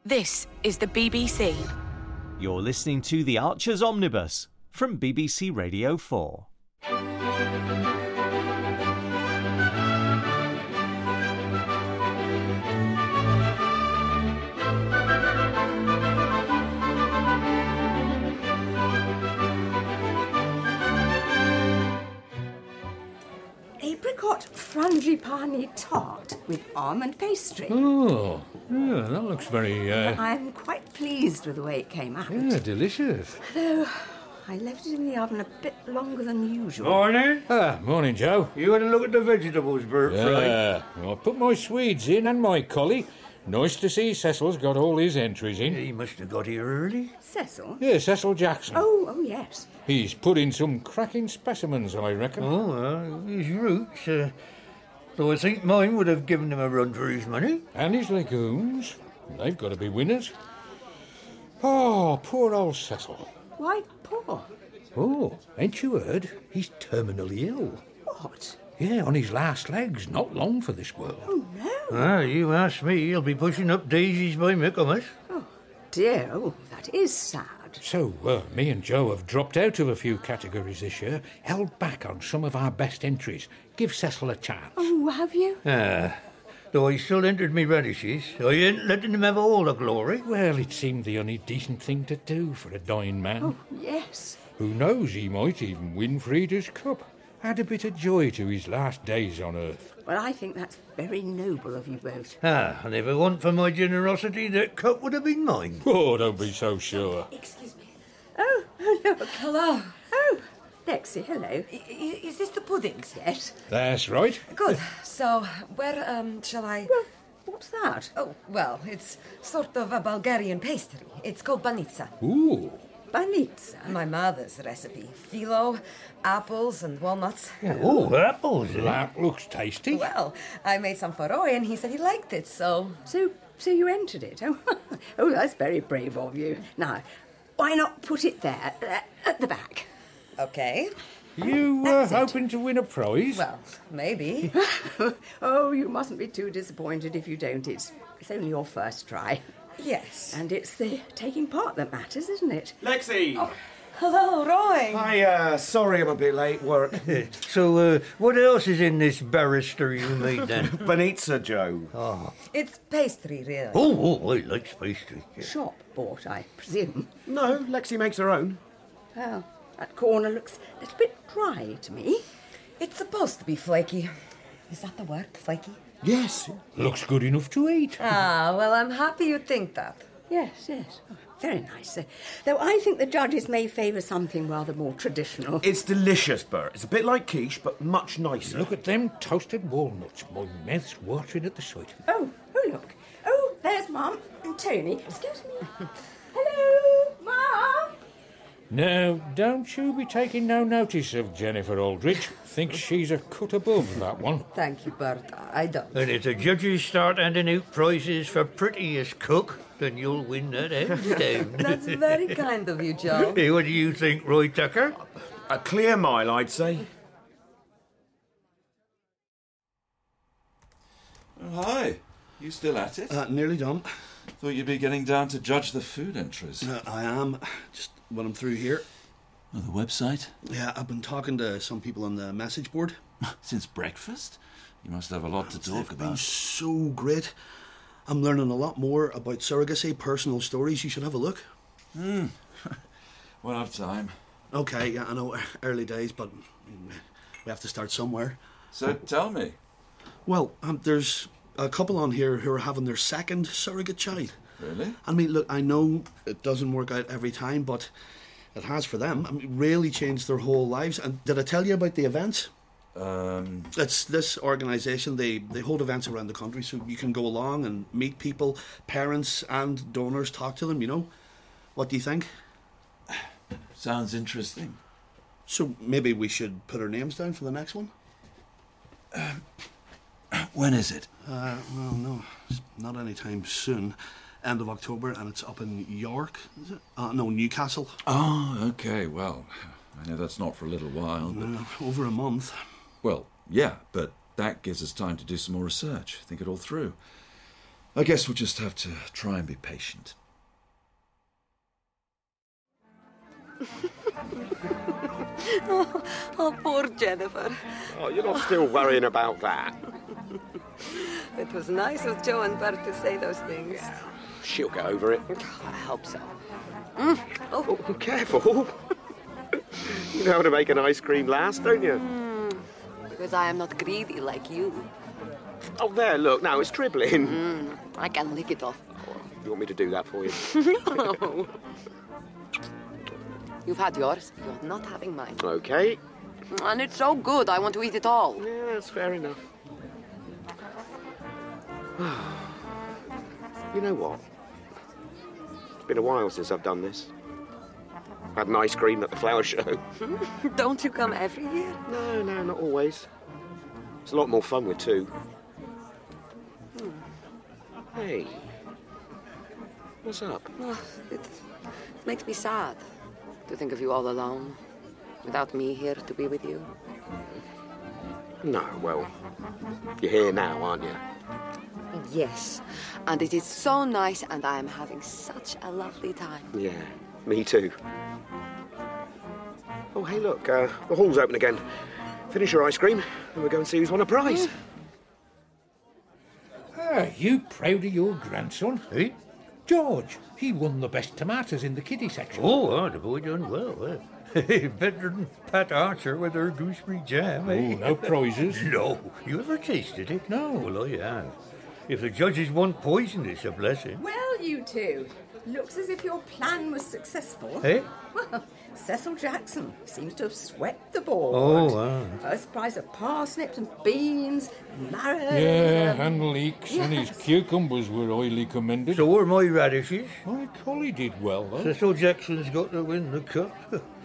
This is the BBC. You're listening to The Archers Omnibus from BBC Radio 4. Apricot frangipani tart with almond pastry. Oh, yeah, that looks very, I'm quite pleased with the way it came out. yeah, delicious. Though I left it in the oven a bit longer than usual. Morning. Morning, Joe. You had a look at the vegetables, Bert. Yeah, I put my Swedes in and my collie. Nice to see Cecil's got all his entries in. He must have got here early. Cecil? Yeah, Cecil Jackson. Oh, yes. He's put in some cracking specimens, I reckon. Oh, his roots. So I think mine would have given him a run for his money. And his legumes. They've got to be winners. Oh, poor old Cecil. Why poor? Oh, ain't you heard? He's terminally ill. What? Yeah, on his last legs. Not long for this world. Oh, no. You ask me, he'll be pushing up daisies by Michaelmas. Oh, dear. Oh, that is sad. So, me and Joe have dropped out of a few categories this year, held back on some of our best entries. Give Cecil a chance. Oh, have you? Though he still entered me radishes, I ain't letting him have all the glory. Well, it seemed the only decent thing to do for a dying man. Oh, yes. Who knows, he might even win Frida's Cup. Add a bit of joy to his last days on Earth. Well, I think that's very noble of you both. And if it weren't for my generosity, that cup would have been mine. Oh, don't be so sure. Excuse me. Oh, look. Hello. Oh, Lexi, hello. Is this the puddings? Yes. That's right. Good. So, where, shall I... Well, what's that? Oh, well, it's sort of a Bulgarian pastry. It's called banitsa. Ooh. Banitsa. My mother's recipe. Phyllo, apples and walnuts. Oh, apples. That looks tasty. Well, I made some for Roy and he said he liked it, so... So you entered it? Oh, oh, that's very brave of you. Now, why not put it there, at the back? Okay. You That's it. hoping to win a prize? Well, maybe. Oh, you mustn't be too disappointed if you don't. It's only your first try. Yes. And it's the taking part that matters, isn't it? Lexi! Hello, Roy. Hi, sorry I'm a bit late, work. So, what else is in this barrister you made then? Banitsa, Joe. It's pastry, really. Oh, I like pastry. Shop bought, I presume. No, Lexi makes her own. Well, that corner looks a little bit dry to me. It's supposed to be flaky. Is that the word, flaky? Yes. Looks good enough to eat. Ah, well, I'm happy you think that. Yes. Oh, very nice. Though I think the judges may favour something rather more traditional. It's delicious, Bert. It's a bit like quiche, but much nicer. Look at them toasted walnuts. My mouth's watering at the sight. Oh, look. Oh, there's Mum and Tony. Excuse me. Hello, Mum. Now, don't you be taking no notice of Jennifer Aldridge. Think she's a cut above that one. Thank you, Bert. I don't. And if the judges start handing out prizes for prettiest cook, then you'll win that hands down. That's very kind of you, Joe. Hey, what do you think, Roy Tucker? A clear mile, I'd say. Oh, hi. You still at it? Nearly done. Thought you'd be getting down to judge the food entries. I am. Just when I'm through here. Oh, the website? Yeah, I've been talking to some people on the message board. Since breakfast? You must have a lot to talk They've been about. so great. I'm learning a lot more about surrogacy, personal stories. You should have a look. We'll have time. Okay, yeah, I know, early days, but we have to start somewhere. So tell me. Well, there's a couple on here who are having their second surrogate child. Really? I mean, look, I know it doesn't work out every time, but it has for them. I mean, really changed their whole lives. And did I tell you about the events? It's this organisation. They hold events around the country, so you can go along and meet people, parents and donors, talk to them, you know. What do you think? Sounds interesting. So maybe we should put our names down for the next one? When is it? Well, no, it's not anytime soon. End of October, and it's up in York, is it? No, Newcastle. Oh, okay, well, I know that's not for a little while, but... Over a month. Well, yeah, but that gives us time to do some more research, think it all through. I guess we'll just have to try and be patient. Oh, poor Jennifer. Oh, you're not still worrying about that. It was nice of Joe and Bert to say those things. She'll get over it. I hope so. Oh, careful. You know how to make an ice cream last, don't you? Because I am not greedy like you. Oh, there, look, now it's dribbling. I can lick it off. You want me to do that for you? No. You've had yours. You're not having mine. Okay. And it's so good, I want to eat it all. Yeah, that's fair enough. You know what? It's been a while since I've done this. Had an ice cream at the flower show. Don't you come every year? No, not always. It's a lot more fun with two. Hey. What's up? Oh, it makes me sad to think of you all alone, without me here to be with you. No, well, you're here now, aren't you? Yes, and it is so nice, and I am having such a lovely time. Yeah, me too. Oh, hey, look, the hall's open again. Finish your ice cream, and we'll go and see who's won a prize. Are you proud of your grandson? Eh? George, he won the best tomatoes in the kiddie section. Oh, the boy done well. Better than Pat Archer with her gooseberry jam, eh? Oh, no prizes? No. You ever tasted it? No. Well, I have. If the judges want poison, it's a blessing. Well, you two, looks as if your plan was successful. Eh? Well, Cecil Jackson seems to have swept the board. Oh, wow. First prize of parsnips and beans, marrow. Yeah, and leeks, and his cucumbers were highly commended. So were my radishes. My collie did well, though. Cecil Jackson's got to win the cup.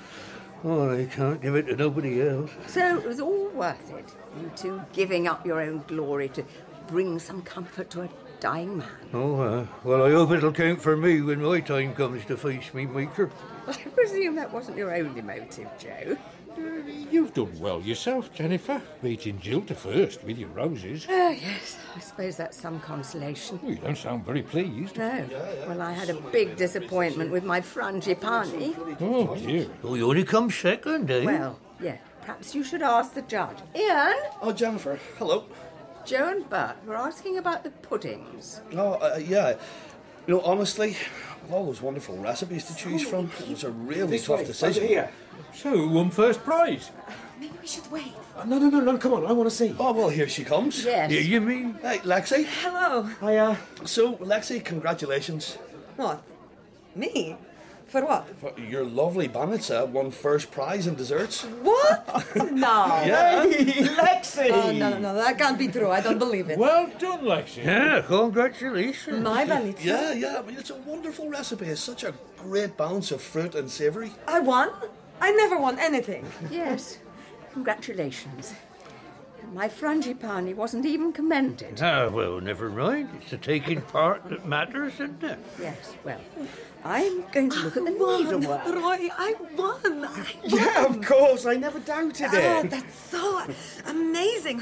Oh, they can't give it to nobody else. So it was all worth it, you two giving up your own glory to bring some comfort to a dying man. Oh, well, I hope it'll count for me when my time comes to face me maker. I presume that wasn't your only motive, Joe. You've done well yourself, Jennifer, beating Jill to first with your roses. Oh, yes, I suppose that's some consolation. Well, you don't sound very pleased. No. Well, I had a big disappointment with my frangipani. Oh, dear. Oh, you only come second, eh? Well, yeah, perhaps you should ask the judge. Ian? Oh, Jennifer, hello. Joe and Bert were asking about the puddings. Oh, yeah. You know, honestly, all those wonderful recipes to choose from. It was a really tough decision. Here. So, who won first prize? Maybe we should wait. No, come on, I want to see. Oh, well, here she comes. Yes. Yeah, you mean? Hey, Lexi. Hello. So, Lexi, congratulations. What? Me? For what? For your lovely bonnets won first prize in desserts. What? No. Yeah. Lexi! Oh, no, that can't be true. I don't believe it. Well done, Lexi. Yeah, congratulations. My Vanitza. Yeah, I mean, it's a wonderful recipe. It's such a great balance of fruit and savoury. I won? I never won anything. Yes. Congratulations. My frangipani wasn't even commended. Ah, well, never mind. It's the taking part that matters, isn't it? Yes, well, I'm going to look at the needlework. Roy, I won. Yeah, of course, I never doubted Oh, it. that's so amazing.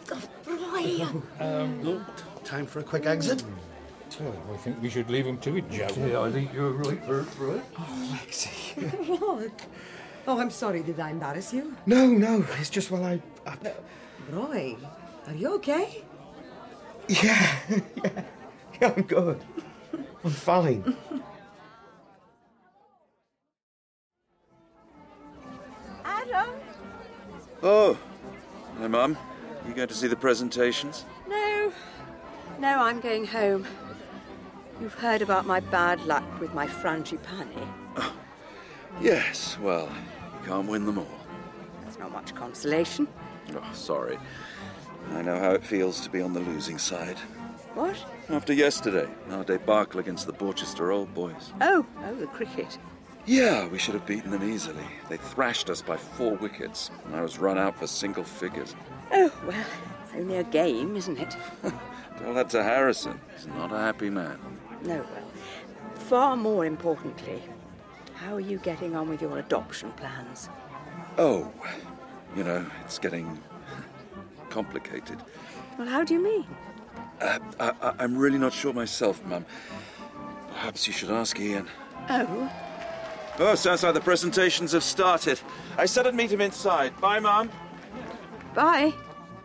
Roy. Look, time for a quick exit. Well, I think we should leave him to it, Joe. Yeah, I think you're right, Bert, right? Lexi. What? Oh, I'm sorry. Did I embarrass you? No, it's just, well, I Roy, are you okay? yeah, I'm good. I'm fine. Adam? Oh, hi, Mum. You going to see the presentations? No, I'm going home. You've heard about my bad luck with my frangipani. Yes, well, you can't win them all. That's not much consolation. Oh, sorry. I know how it feels to be on the losing side. What? After yesterday, our debacle against the Borchester Old Boys. Oh, the cricket. Yeah, we should have beaten them easily. They thrashed us by 4 wickets, and I was run out for single figures. Oh, well, it's only a game, isn't it? Tell that to Harrison. He's not a happy man. No, well, far more importantly, how are you getting on with your adoption plans? Oh, you know, it's getting complicated. Well, how do you mean? I'm really not sure myself, Mum. Perhaps you should ask Ian. Oh? Oh, sounds like the presentations have started. I said I'd meet him inside. Bye, Mum. Bye.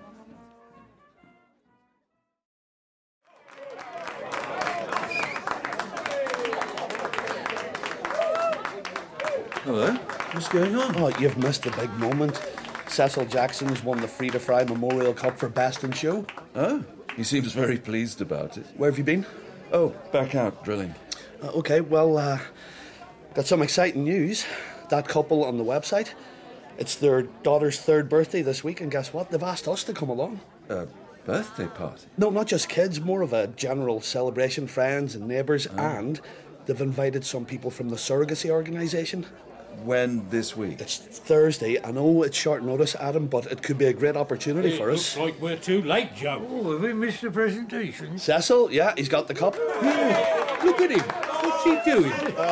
Hello. What's going on? Oh, you've missed the big moment. Cecil Jackson's won the Free to Fry Memorial Cup for Best in Show. Oh, he seems very pleased about it. Where have you been? Oh, back out drilling. Okay, well, got some exciting news. That couple on the website, it's their daughter's 3rd birthday this week, and guess what? They've asked us to come along. Birthday party? No, not just kids, more of a general celebration, friends and neighbours, and they've invited some people from the surrogacy organisation. When this week? It's Thursday. I know it's short notice, Adam, but it could be a great opportunity for us. Looks like we're too late, Joe. Oh, have we missed the presentation? Cecil, yeah, he's got the cup. Look at him. What's he doing?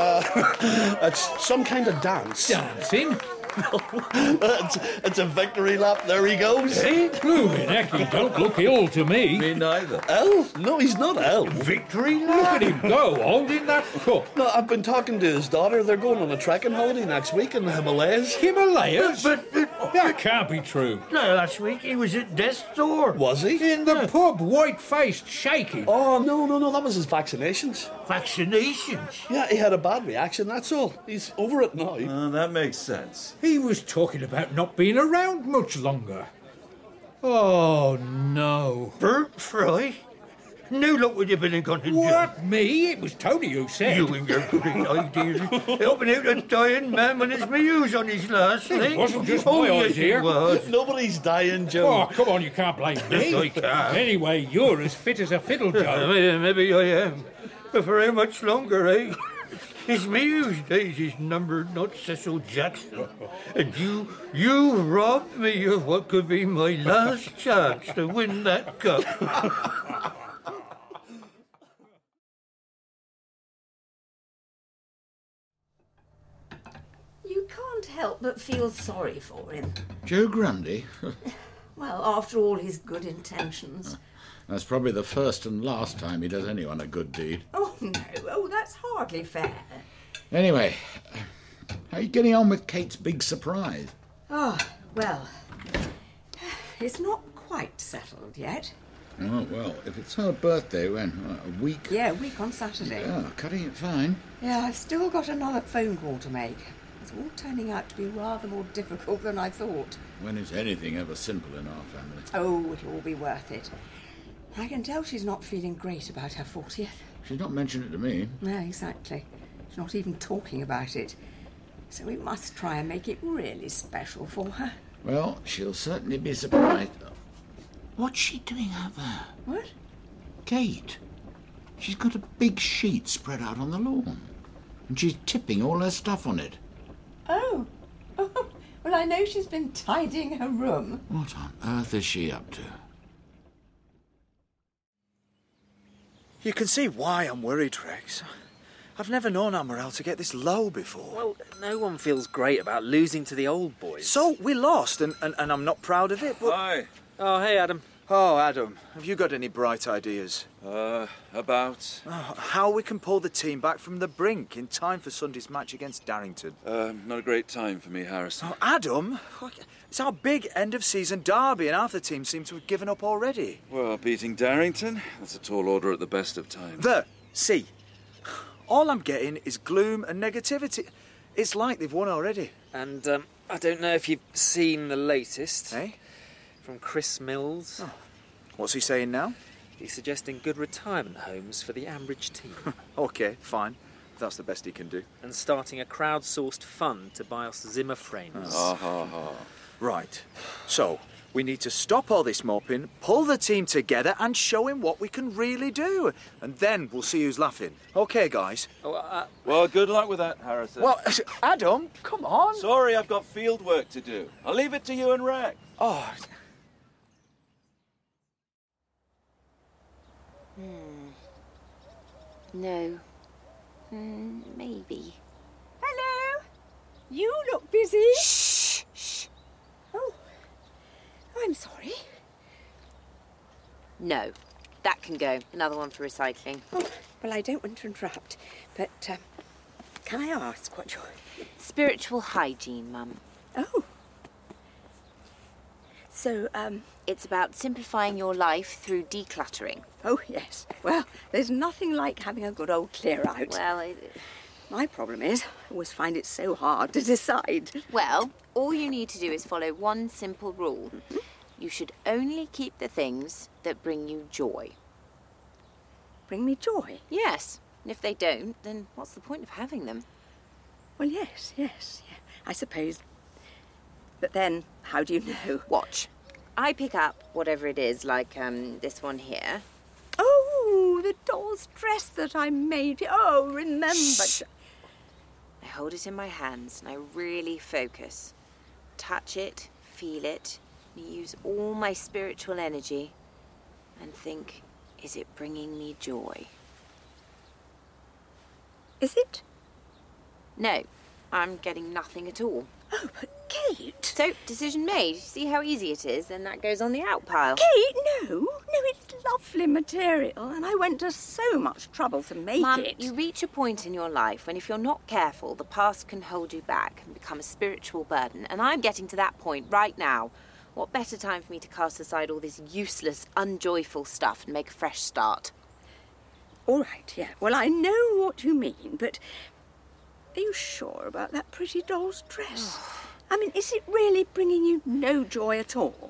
It's some kind of dance. Dancing? It's a victory lap. There he goes. Hey, blooming heck, he don't look ill to me. Me neither. Ill? No, he's not ill. Victory Look lap? at him go, holding that cup. No, I've been talking to his daughter. They're going on a trekking holiday next week in the Himalayas. Himalayas? But That can't be true. no, last week he was at death's door. Was he? In the pub, white-faced, shaking. Oh, no, that was his vaccinations. Vaccinations? Yeah, he had a bad reaction, that's all. He's over it now. That makes sense. He was talking about not being around much longer. Oh, no. Bert Fry? No luck with your billing contingent. What, me? It was Tony who said. You and your great ideas. Helping out a dying man when his muse on his last leg. It wasn't just Oh, my yes, idea. it was. Nobody's dying, Joe. Oh, come on, you can't blame me. Yes, I can. Anyway, you're as fit as a fiddle, Joe. Maybe I am. But for how much longer, eh? His muse days is numbered, not Cecil Jackson. And you robbed me of what could be my last chance to win that cup. You can't help but feel sorry for him. Joe Grundy? Well, after all his good intentions. That's probably the first and last time he does anyone a good deed. Oh, no. Oh, that's hardly fair. Anyway, how are you getting on with Kate's big surprise? Oh, well, it's not quite settled yet. Oh, well, if it's her birthday, when? A week? Yeah, a week on Saturday. Yeah, cutting it fine. Yeah, I've still got another phone call to make. It's all turning out to be rather more difficult than I thought. When is anything ever simple in our family? Oh, it'll all be worth it. I can tell she's not feeling great about her 40th. She's not mentioned it to me. No, exactly. She's not even talking about it. So we must try and make it really special for her. Well, she'll certainly be surprised. What's she doing out there? What? Kate. She's got a big sheet spread out on the lawn. And she's tipping all her stuff on it. Oh. Well, I know she's been tidying her room. What on earth is she up to? You can see why I'm worried, Rex. I've never known our morale to get this low before. Well, no one feels great about losing to the old boys. So, we lost, and I'm not proud of it, but... Hi. Oh, hey, Adam. Oh, Adam, have you got any bright ideas? About? How we can pull the team back from the brink in time for Sunday's match against Darrington. Not a great time for me, Harrison. Oh, Adam, it's our big end-of-season derby, and half the team seem to have given up already. Well, beating Darrington? That's a tall order at the best of times. See. All I'm getting is gloom and negativity. It's like they've won already. And I don't know if you've seen the latest. Eh? From Chris Mills. Oh. What's he saying now? He's suggesting good retirement homes for the Ambridge team. OK, fine. If that's the best he can do. And starting a crowd-sourced fund to buy us Zimmer frames. Right. So, we need to stop all this moping, pull the team together and show him what we can really do. And then we'll see who's laughing. OK, guys? Well, good luck with that, Harrison. Well, Adam, come on. Sorry, I've got field work to do. I'll leave it to you and Rex. Oh... No. Maybe. Hello? You look busy. Shh. Oh, I'm sorry. No. That can go. Another one for recycling. Oh, well, I don't want to interrupt, but can I ask what your... Spiritual hygiene, Mum. Oh. So, It's about simplifying your life through decluttering. Oh, yes. Well, there's nothing like having a good old clear out. Well, my problem is, I always find it so hard to decide. Well, all you need to do is follow one simple rule. Mm-hmm. You should only keep the things that bring you joy. Bring me joy? Yes. And if they don't, then what's the point of having them? Well, yes, yeah. I suppose. But then, how do you know? Watch. I pick up whatever it is, like this one here. Oh, the doll's dress that I made. Oh, remember. Shh. I hold it in my hands and I really focus. Touch it, feel it, and use all my spiritual energy and think, is it bringing me joy? Is it? No, I'm getting nothing at all. Oh, but Kate... So, decision made. See how easy it is, then that goes on the out pile. Kate, no, it's lovely material, and I went to so much trouble to make Mum, it. You reach a point in your life when if you're not careful, the past can hold you back and become a spiritual burden, and I'm getting to that point right now. What better time for me to cast aside all this useless, unjoyful stuff and make a fresh start? All right, yeah. Well, I know what you mean, but are you sure about that pretty doll's dress? I mean, is it really bringing you no joy at all?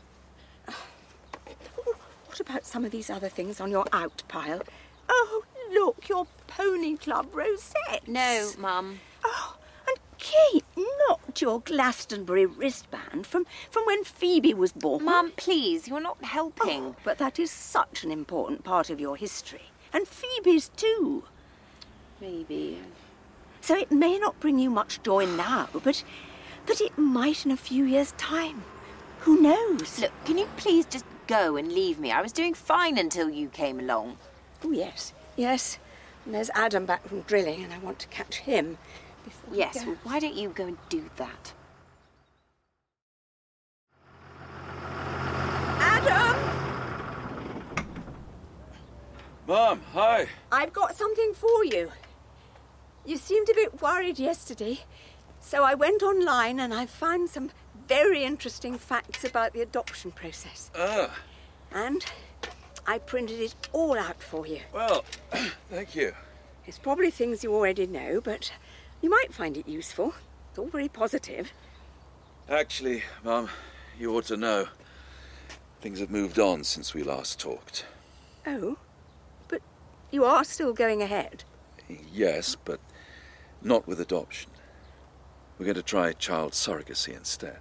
What about some of these other things on your out pile? Oh, look, your Pony Club rosettes. No, Mum. Oh, and Kate, not your Glastonbury wristband from when Phoebe was born. Mum, please, you're not helping. Oh, but that is such an important part of your history. And Phoebe's too. Maybe. So it may not bring you much joy now, but it might in a few years' time. Who knows? Look, can you please just go and leave me? I was doing fine until you came along. Oh, yes. And there's Adam back from drilling, and I want to catch him before he Yes, goes. well, why don't you go and do that? Adam! Mum, hi. I've got something for you. You seemed a bit worried yesterday, so I went online and I found some very interesting facts about the adoption process. And I printed it all out for you. Well, thank you. It's probably things you already know, but you might find it useful. It's all very positive. Actually, Mum, you ought to know. Things have moved on since we last talked. Oh, but you are still going ahead? Yes, but not with adoption. We're going to try child surrogacy instead.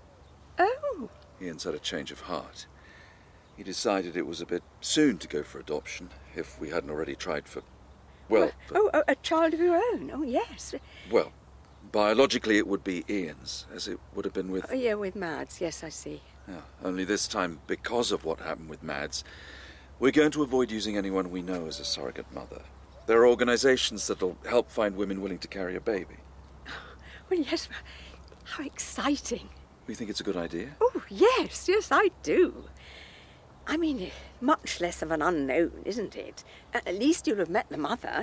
Oh. Ian's had a change of heart. He decided it was a bit soon to go for adoption, if we hadn't already tried for... Well... Oh, a child of your own? Oh, yes. Well, biologically it would be Ian's, as it would have been with... Oh, yeah, with Mads. Yes, I see. Yeah, only this time, because of what happened with Mads, we're going to avoid using anyone we know as a surrogate mother. There are organisations that'll help find women willing to carry a baby. Well, yes, how exciting. You think it's a good idea? Oh, yes, I do. I mean, much less of an unknown, isn't it? At least you'll have met the mother.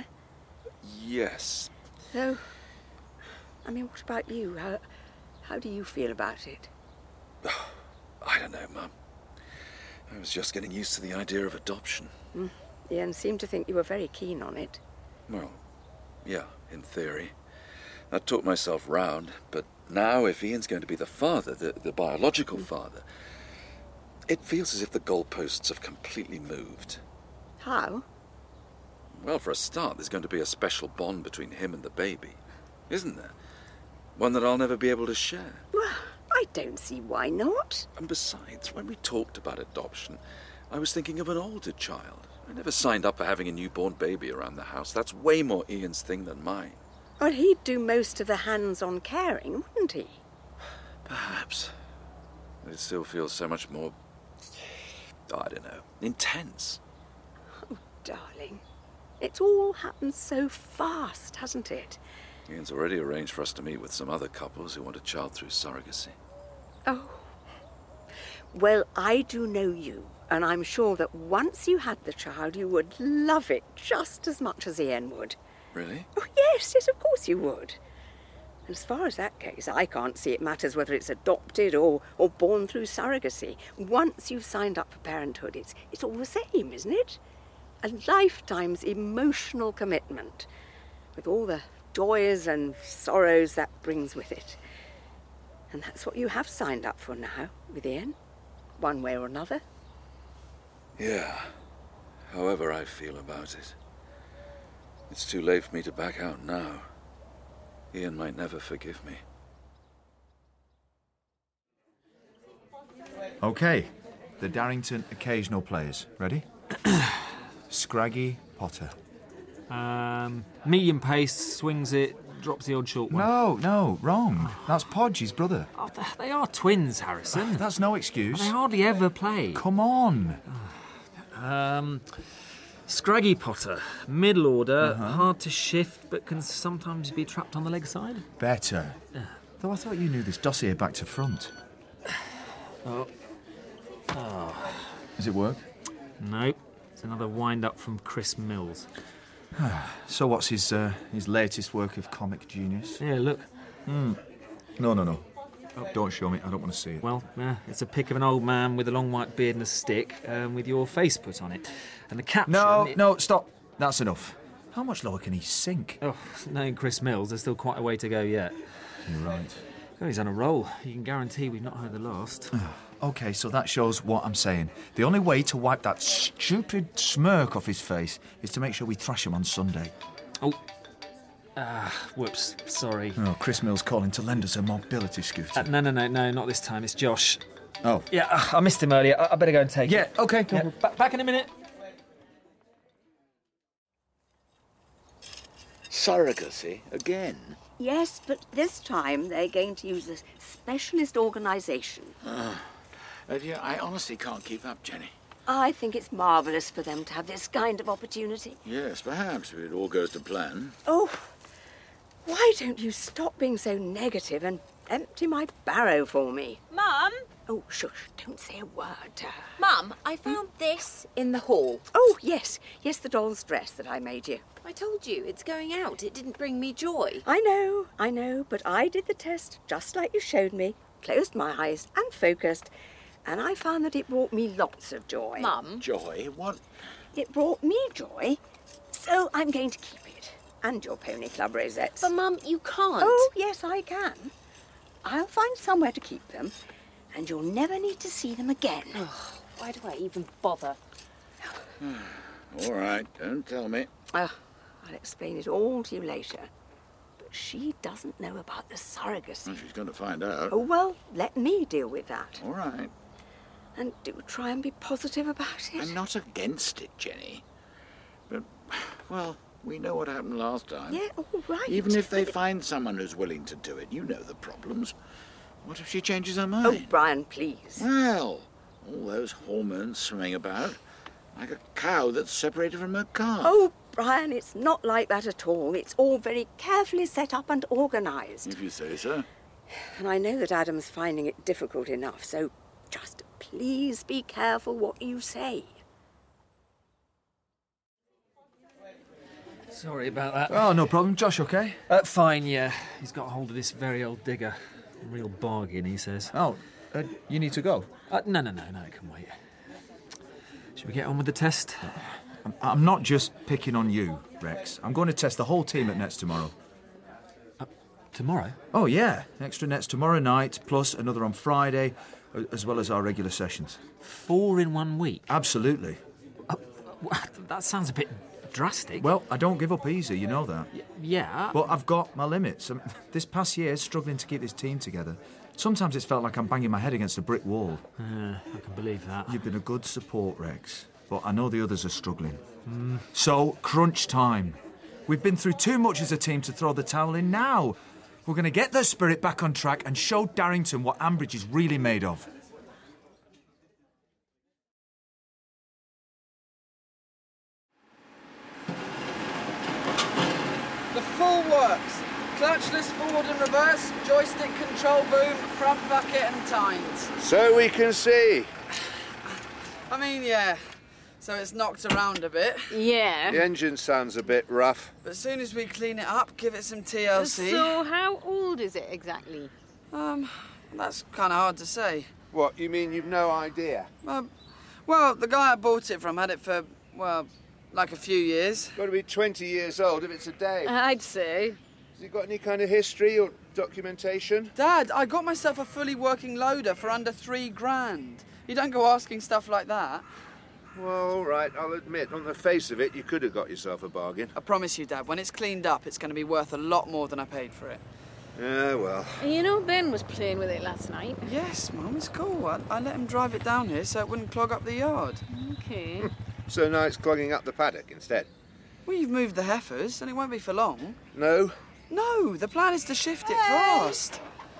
Yes. So, I mean, what about you? How do you feel about it? I don't know, Mum. I was just getting used to the idea of adoption. Ian seemed to think you were very keen on it. Well, yeah, in theory. I talked myself round, but now if Ian's going to be the father, the biological father, it feels as if the goalposts have completely moved. How? Well, for a start, there's going to be a special bond between him and the baby, isn't there? One that I'll never be able to share. Well, I don't see why not. And besides, when we talked about adoption, I was thinking of an older child. I never signed up for having a newborn baby around the house. That's way more Ian's thing than mine. Well, he'd do most of the hands-on caring, wouldn't he? Perhaps. But it still feels so much more, I don't know, intense. Oh, darling. It's all happened so fast, hasn't it? Ian's already arranged for us to meet with some other couples who want a child through surrogacy. Oh. Well, I do know you, and I'm sure that once you had the child, you would love it just as much as Ian would. Really? Oh, yes, of course you would. As far as that case, I can't see it matters whether it's adopted or born through surrogacy. Once you've signed up for parenthood, it's all the same, isn't it? A lifetime's emotional commitment, with all the joys and sorrows that brings with it. And that's what you have signed up for now, with Ian, one way or another. Yeah, however I feel about it. It's too late for me to back out now. Ian might never forgive me. OK, the Darrington occasional players. Ready? Scraggy Potter. Medium pace, swings it, drops the odd short one. No, wrong. That's Podge, his brother. Oh, they are twins, Harrison. That's no excuse. They hardly ever play. Come on. Scraggy Potter, middle order, hard to shift, but can sometimes be trapped on the leg side. Better. Though I thought you knew this dossier back to front. Oh. Does it work? Nope. It's another wind-up from Chris Mills. So what's his latest work of comic genius? Yeah, look. No. Oh, don't show me. I don't want to see it. Well, it's a pic of an old man with a long white beard and a stick, with your face put on it. And the caption... No, stop. That's enough. How much lower can he sink? Oh, knowing Chris Mills, there's still quite a way to go yet. You're right. Oh, he's on a roll. You can guarantee we've not heard the last. OK, so that shows what I'm saying. The only way to wipe that stupid smirk off his face is to make sure we thrash him on Sunday. Oh. Whoops. Sorry. Oh, Chris Mills calling to lend us a mobility scooter. No, not this time. It's Josh. Oh. Yeah, I missed him earlier. I better go and take it. Yeah, OK. Yeah, back in a minute. Surrogacy again? Yes, but this time they're going to use a specialist organisation. I honestly can't keep up, Jenny. I think it's marvellous for them to have this kind of opportunity. Yes, perhaps, if it all goes to plan. Oh, why don't you stop being so negative and empty my barrow for me? Mum? Oh, shush, don't say a word to her. Mum, I found this in the hall. Oh, yes, the doll's dress that I made you. I told you, it's going out. It didn't bring me joy. I know, but I did the test just like you showed me, closed my eyes and focused, and I found that it brought me lots of joy. Mum? Joy? What? It brought me joy, so I'm going to keep it. And your Pony Club rosettes. But, Mum, you can't. Oh, yes, I can. I'll find somewhere to keep them, and you'll never need to see them again. Oh, why do I even bother? All right, don't tell me. I'll explain it all to you later. But she doesn't know about the surrogacy. Well, she's going to find out. Oh, well, let me deal with that. All right. And do try and be positive about it. I'm not against it, Jenny. But, well, we know what happened last time. Yeah, all right. Even if they find someone who's willing to do it, you know the problems. What if she changes her mind? Oh, Brian, please. Well, all those hormones swimming about, like a cow that's separated from her calf. Oh, Brian, it's not like that at all. It's all very carefully set up and organised. If you say so. And I know that Adam's finding it difficult enough, so just please be careful what you say. Sorry about that. Oh, no problem. Josh, OK? Fine, yeah. He's got hold of this very old digger. Real bargain, he says. Oh, you need to go? No, it can wait. Should we get on with the test? I'm not just picking on you, Rex. I'm going to test the whole team at Nets tomorrow. Tomorrow? Oh, yeah. Extra Nets tomorrow night, plus another on Friday, as well as our regular sessions. 4 in 1 week? Absolutely. That sounds a bit drastic. Well, I don't give up easy, you know that. Yeah. But I've got my limits. This past year, struggling to keep this team together. Sometimes it's felt like I'm banging my head against a brick wall. I can believe that. You've been a good support, Rex. But I know the others are struggling. So, crunch time. We've been through too much as a team to throw the towel in now. We're going to get their spirit back on track and show Darrington what Ambridge is really made of. The full works! Clutchless forward and reverse, joystick control boom, front bucket and tines. So we can see. I mean, yeah. So it's knocked around a bit. Yeah. The engine sounds a bit rough. But as soon as we clean it up, give it some TLC... So how old is it exactly? That's kind of hard to say. What, you mean you've no idea? Well, the guy I bought it from had it for, well, like a few years. Got to be 20 years old if it's a day. I'd say. Has it got any kind of history or documentation? Dad, I got myself a fully working loader for under $3,000. You don't go asking stuff like that. Well, all right, I'll admit, on the face of it, you could have got yourself a bargain. I promise you, Dad, when it's cleaned up, it's going to be worth a lot more than I paid for it. Well. You know, Ben was playing with it last night. Yes, Mum, it's cool. I let him drive it down here so it wouldn't clog up the yard. Okay. So now it's clogging up the paddock instead? Well, you've moved the heifers, and it won't be for long. No? No, the plan is to shift it fast.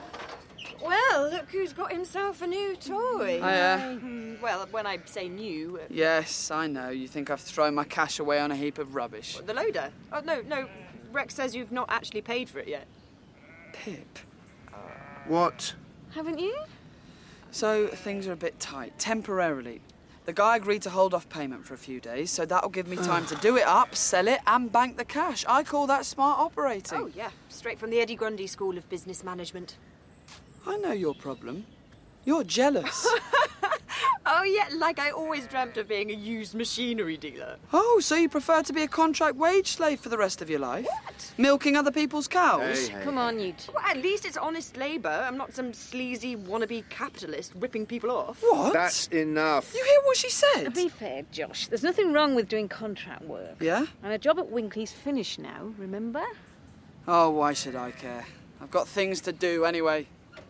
Well, look who's got himself a new toy. Well, when I say new... Yes, I know. You think I've thrown my cash away on a heap of rubbish. The loader? Oh, no. Rex says you've not actually paid for it yet. Pip. What? Haven't you? So, things are a bit tight, temporarily. The guy agreed to hold off payment for a few days, so that'll give me time to do it up, sell it, and bank the cash. I call that smart operating. Oh, yeah. Straight from the Eddie Grundy School of Business Management. I know your problem. You're jealous. Oh, yeah, like I always dreamt of being a used machinery dealer. Oh, so you prefer to be a contract wage slave for the rest of your life? What? Milking other people's cows? Come on, you two. Well, at least it's honest labour. I'm not some sleazy wannabe capitalist ripping people off. What? That's enough. You hear what she said? To be fair, Josh, there's nothing wrong with doing contract work. Yeah? And a job at Winkley's finished now, remember? Oh, why should I care? I've got things to do anyway.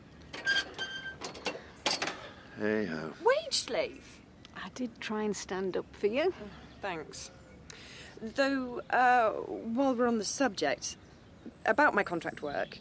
Hey-ho. Wage slave? I did try and stand up for you. Thanks. Though, while we're on the subject, about my contract work...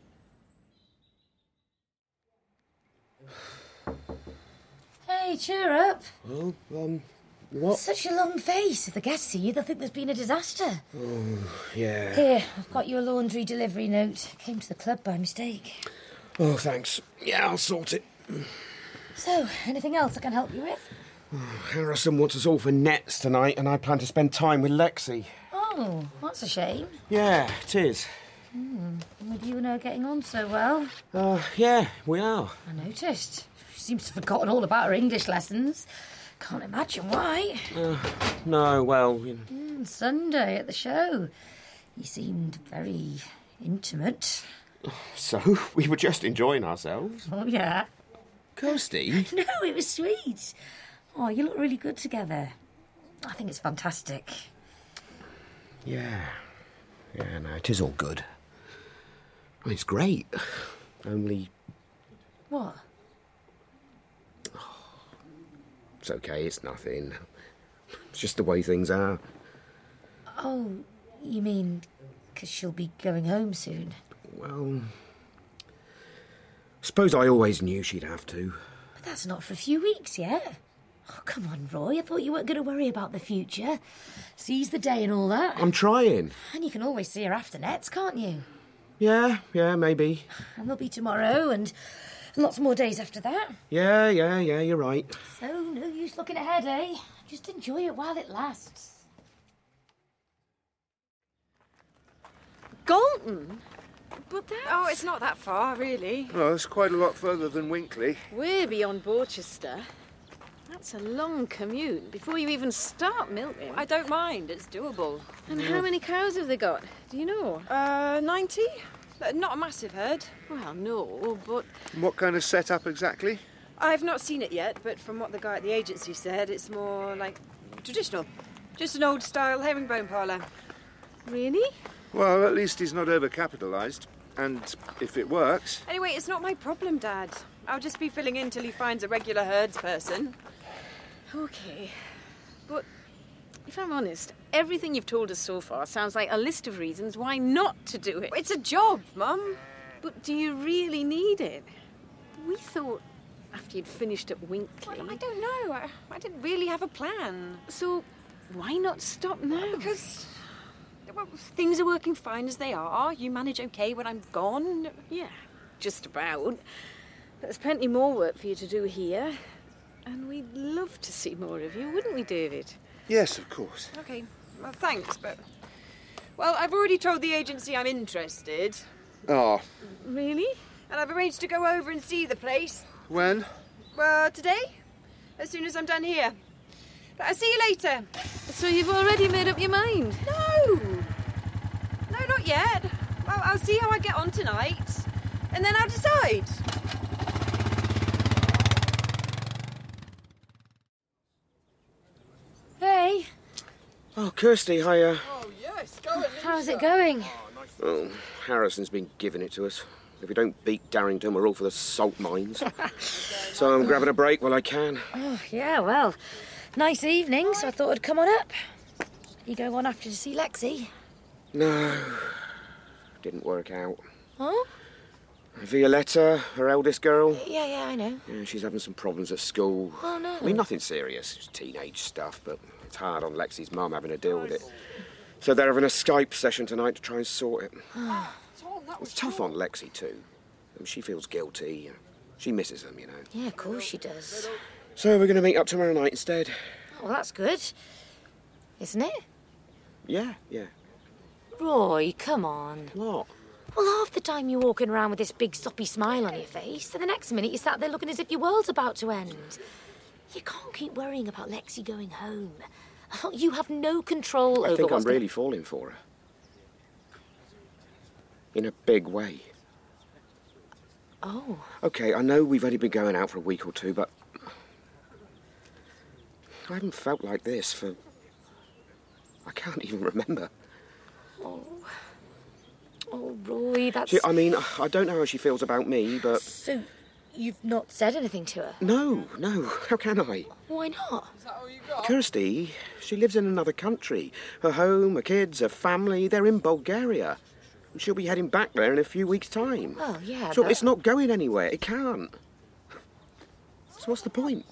Hey, cheer up. Well, what? Such a long face. If the guests see you, they'll think there's been a disaster. Oh, yeah. Here, I've got you a laundry delivery note. Came to the club by mistake. Oh, thanks. Yeah, I'll sort it. So, anything else I can help you with? Harrison wants us all for nets tonight, and I plan to spend time with Lexi. Oh, that's a shame. Yeah, it is. With you and her getting on so well. Yeah, we are. I noticed. She seems to have forgotten all about her English lessons. Can't imagine why. No, well... Sunday at the show. You seemed very intimate. So, we were just enjoying ourselves. Oh, yeah. Kirsty? No, it was sweet. Oh, you look really good together. I think it's fantastic. Yeah. Yeah, no, it is all good. I mean, it's great. Only... What? It's okay, it's nothing. It's just the way things are. Oh, you mean because she'll be going home soon? Well... Suppose I always knew she'd have to. But that's not for a few weeks yet. Oh, come on, Roy. I thought you weren't going to worry about the future. Seize the day and all that. I'm trying. And you can always see her after nets, can't you? Yeah, maybe. And there'll be tomorrow and lots more days after that. Yeah, you're right. So, no use looking ahead, eh? Just enjoy it while it lasts. Galton? But that's... Oh, it's not that far, really. Well, it's quite a lot further than Winkley. We're beyond Borchester. That's a long commute before you even start milking. I don't mind. It's doable. And how many cows have they got? Do you know? 90. Not a massive herd. Well, no, but... What kind of setup exactly? I've not seen it yet, but from what the guy at the agency said, it's more like traditional. Just an old-style herringbone parlour. Really? Well, at least he's not over-capitalised. And if it works... Anyway, it's not my problem, Dad. I'll just be filling in till he finds a regular herds person. OK. But if I'm honest, everything you've told us so far sounds like a list of reasons why not to do it. It's a job, Mum. But do you really need it? We thought after you'd finished at Winkley... Well, I don't know. I didn't really have a plan. So why not stop now? Because... Well, things are working fine as they are. You manage okay when I'm gone? Yeah, just about. There's plenty more work for you to do here. And we'd love to see more of you, wouldn't we, David? Yes, of course. OK, well, thanks, but... Well, I've already told the agency I'm interested. Oh. Really? And I've arranged to go over and see the place. When? Today? As soon as I'm done here. But I'll see you later. So you've already made up your mind? No! No, not yet. I'll see how I get on tonight. And then I'll decide. Hey. Oh, Kirsty, hi. Oh, yes, go in. How's it going? Oh, Harrison's been giving it to us. If we don't beat Darrington, we're all for the salt mines. So I'm grabbing a break while I can. Oh, yeah, well, nice evening, so I thought I'd come on up. You go on after to see Lexi? No, didn't work out. Huh? Violetta, her eldest girl. Yeah, I know. Yeah, she's having some problems at school. Oh, no. I mean, nothing serious. It's teenage stuff, but it's hard on Lexi's mum having to deal with it. So they're having a Skype session tonight to try and sort it. It's tough on Lexi, too. She feels guilty. She misses them, you know. Yeah, of course she does. So we're going to meet up tomorrow night instead. Oh, well, that's good. Isn't it? Yeah. Roy, come on. What? Well, half the time you're walking around with this big soppy smile on your face, and the next minute you're sat there looking as if your world's about to end. You can't keep worrying about Lexi going home. You have no control over I think I'm what's really falling for her. In a big way. Oh. OK, I know we've only been going out for a week or two, but... I haven't felt like this for... I can't even remember. Oh, Roy, that's... I mean, I don't know how she feels about me, but... So, you've not said anything to her? No. How can I? Why not? Kirsty, she lives in another country. Her home, her kids, her family, they're in Bulgaria. And she'll be heading back there in a few weeks' time. Well, yeah, So but... it's not going anywhere. It can't. So what's the point?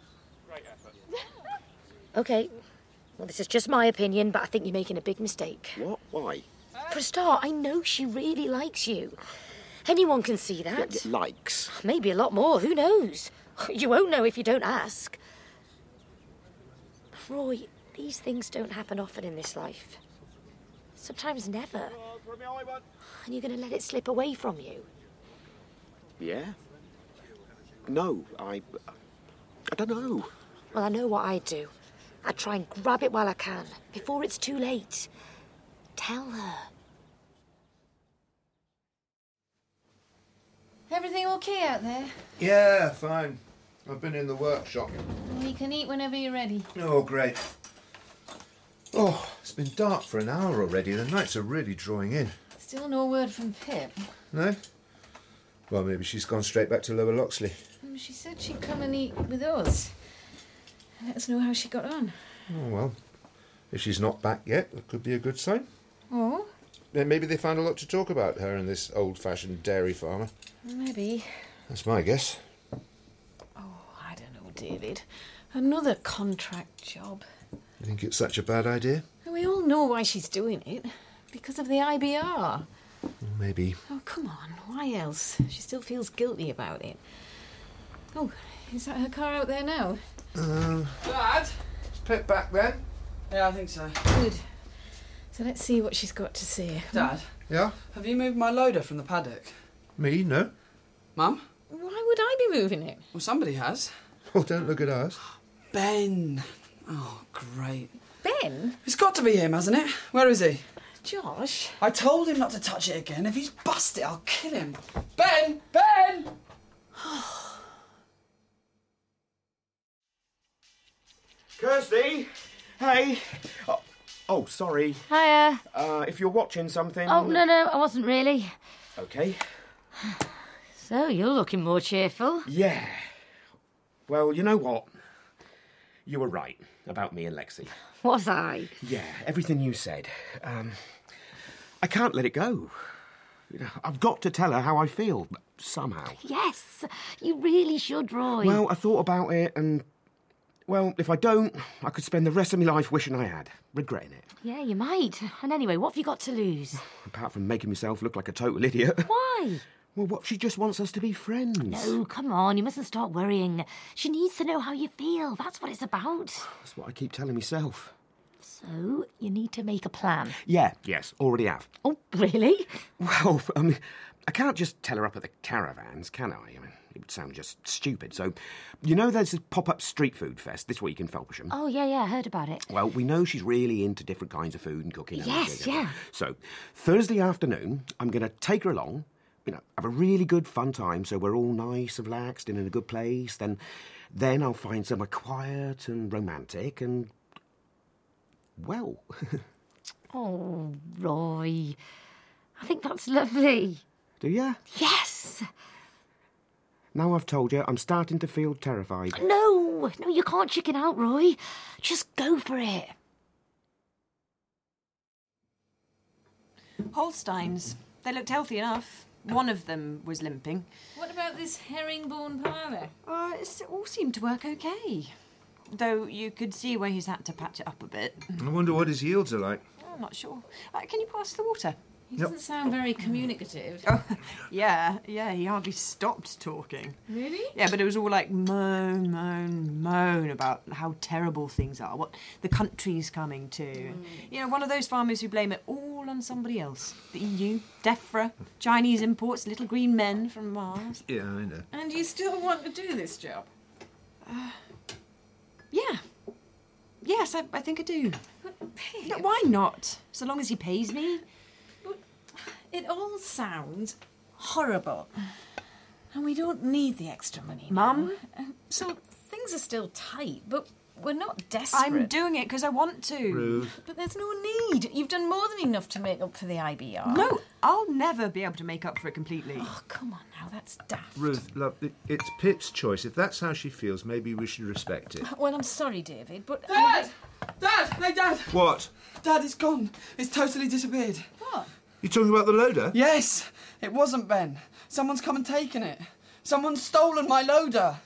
OK. Well, this is just my opinion, but I think you're making a big mistake. What? Why? For a start, I know she really likes you. Anyone can see that. Yeah, likes? Maybe a lot more, who knows? You won't know if you don't ask. Roy, these things don't happen often in this life. Sometimes never. And you're going to let it slip away from you. Yeah? No, I don't know. Well, I know what I'd do. I'd try and grab it while I can, before it's too late. Tell her. Everything okay out there? Yeah, fine. I've been in the workshop. You can eat whenever you're ready. Oh, great. Oh, it's been dark for an hour already. The nights are really drawing in. Still no word from Pip. No? Well, maybe she's gone straight back to Lower Loxley. She said she'd come and eat with us. Let us know how she got on. Oh, well. If she's not back yet, that could be a good sign. Oh? Then maybe they found a lot to talk about, her and this old-fashioned dairy farmer. Maybe. That's my guess. I don't know, David. Another contract job. You think it's such a bad idea? We all know why she's doing it. Because of the IBR. Well, maybe. Oh, come on. Why else? She still feels guilty about it. Oh, is that her car out there now? Dad? Is Pip back then? Yeah, I think so. Good. So let's see what she's got to say. Dad? Yeah? Have you moved my loader from the paddock? Me? No. Mum? Why would I be moving it? Well, somebody has. Oh, don't look at us. Ben. Oh, great. Ben? It's got to be him, hasn't it? Where is he? Josh? I told him not to touch it again. If he's bust it, I'll kill him. Ben! Ben! Kirsty! Hey! Oh, sorry. Hiya. If you're watching something... Oh, no, I wasn't really. OK. So, you're looking more cheerful. Yeah. Well, you know what? You were right about me and Lexi. Was I? Yeah, everything you said. I can't let it go. You know, I've got to tell her how I feel, somehow. Yes, you really should, Roy. Well, I thought about it and Well, if I don't, I could spend the rest of my life wishing I had, regretting it. Yeah, you might. And anyway, what have you got to lose? Apart from making myself look like a total idiot. Why? Well, what, she just wants us to be friends. No, come on, you mustn't start worrying. She needs to know how you feel. That's what it's about. That's what I keep telling myself. So, you need to make a plan. Yes, already have. Oh, really? Well, I can't just tell her up at the caravans, can I? It would sound just stupid. So, there's a pop-up street food fest this week in Felpersham. Oh, yeah, I heard about it. Well, we know she's really into different kinds of food and cooking. Yes, yeah. So, Thursday afternoon, I'm going to take her along, have a really good fun time so we're all nice and relaxed and in a good place. Then I'll find somewhere quiet and romantic and... well... Oh, Roy. I think that's lovely. Do you? Yes. Now I've told you, I'm starting to feel terrified. No, you can't chicken out, Roy. Just go for it. Holsteins. They looked healthy enough. One of them was limping. What about this herringbone parlour? It all seemed to work okay. Though you could see where he's had to patch it up a bit. I wonder what his yields are like. I'm not sure. Can you pass the water? He doesn't sound very communicative. Oh, yeah, he hardly stopped talking. Really? Yeah, but it was all like moan about how terrible things are, what the country's coming to. One of those farmers who blame it all on somebody else. The EU, DEFRA, Chinese imports, little green men from Mars. Yeah, I know. And you still want to do this job? Yeah. Yes, I think I do. But why not? So long as he pays me. It all sounds horrible. And we don't need the extra money, Mum? So things are still tight, but we're not desperate. I'm doing it because I want to. Ruth. But there's no need. You've done more than enough to make up for the IBR. No, I'll never be able to make up for it completely. Oh, come on now, that's daft. Ruth, love, it's Pip's choice. If that's how she feels, maybe we should respect it. Well, I'm sorry, David, but... Dad! Dad! Hey, Dad! What? Dad, it's gone. It's totally disappeared. What? You talking about the loader? Yes! It wasn't Ben. Someone's come and taken it. Someone's stolen my loader.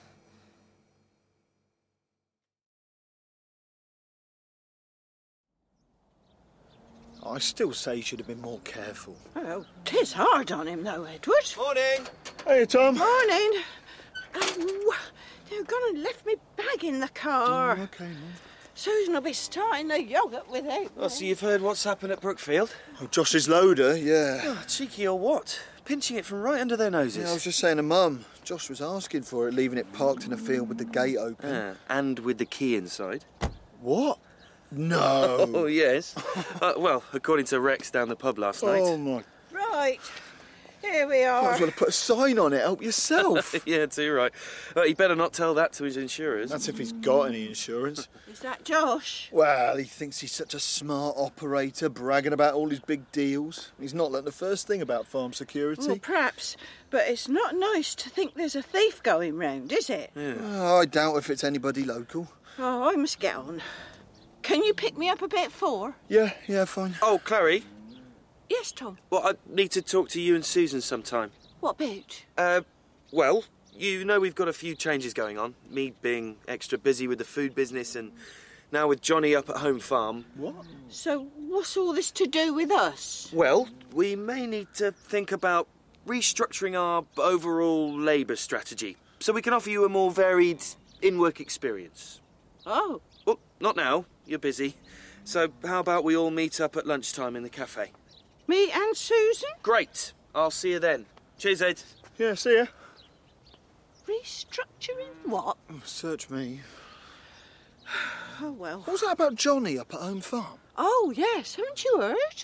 I still say you should have been more careful. Oh, 'tis hard on him, though, Edward. Morning. Hey, Tom. Morning. Oh, they're gone and left me bag in the car. Oh, okay, Mum. Susan will be starting the yoghurt without me. So you've heard what's happened at Brookfield? Oh, Josh's loader, yeah. Oh, cheeky or what? Pinching it from right under their noses. Yeah, I was just saying to Mum, Josh was asking for it, leaving it parked in a field with the gate open. And with the key inside. What? No. Oh, yes. Well, according to Rex down the pub last night. Oh, my... Right. Here we are. Might as well have put a sign on it, help yourself. Yeah, too right. He better not tell that to his insurers. That's if he's got any insurance. Is that Josh? Well, he thinks he's such a smart operator, bragging about all his big deals. He's not learnt the first thing about farm security. Well, perhaps, but it's not nice to think there's a thief going round, is it? Yeah. Oh, I doubt if it's anybody local. Oh, I must get on. Can you pick me up a bit for? Yeah, fine. Oh, Clary? Yes, Tom. Well, I need to talk to you and Susan sometime. What about? Well, you know we've got a few changes going on. Me being extra busy with the food business and now with Johnny up at home farm. What? So what's all this to do with us? Well, we may need to think about restructuring our overall labour strategy so we can offer you a more varied in-work experience. Oh. Well, not now. You're busy. So how about we all meet up at lunchtime in the cafe? Me and Susan? Great. I'll see you then. Cheers, Ed. Yeah, see ya. Restructuring what? Oh, search me. Oh, well. What was that about Johnny up at home farm? Oh, yes. Haven't you heard?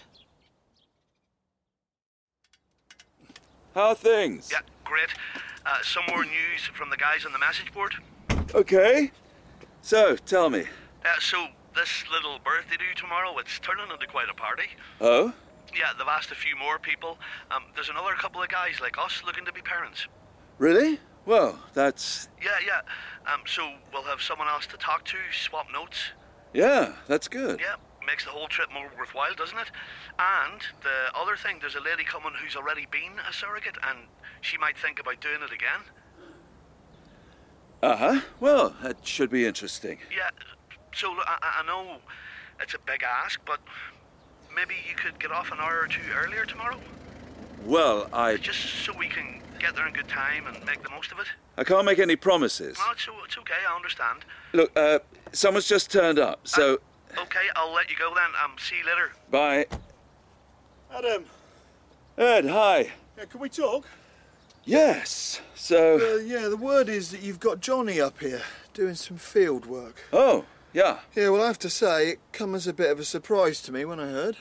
How are things? Yeah, great. Some more news from the guys on the message board. Okay. So, tell me. So, this little birthday do tomorrow, it's turning into quite a party. Oh? Yeah, they've asked a few more people. There's another couple of guys like us looking to be parents. Really? Well, that's... Yeah. So we'll have someone else to talk to, swap notes. Yeah, that's good. Yeah, makes the whole trip more worthwhile, doesn't it? And the other thing, there's a lady coming who's already been a surrogate, and she might think about doing it again. Uh-huh. Well, that should be interesting. Yeah, so look, I know it's a big ask, but maybe you could get off an hour or two earlier tomorrow? Well, Just so we can get there in good time and make the most of it. I can't make any promises. No, it's okay, I understand. Look, someone's just turned up, so... Okay, I'll let you go then. See you later. Bye. Adam. Ed, hi. Yeah, can we talk? Yes, so... Yeah, the word is that you've got Johnny up here doing some field work. Oh, yeah. Yeah, well, I have to say, it come as a bit of a surprise to me when I heard.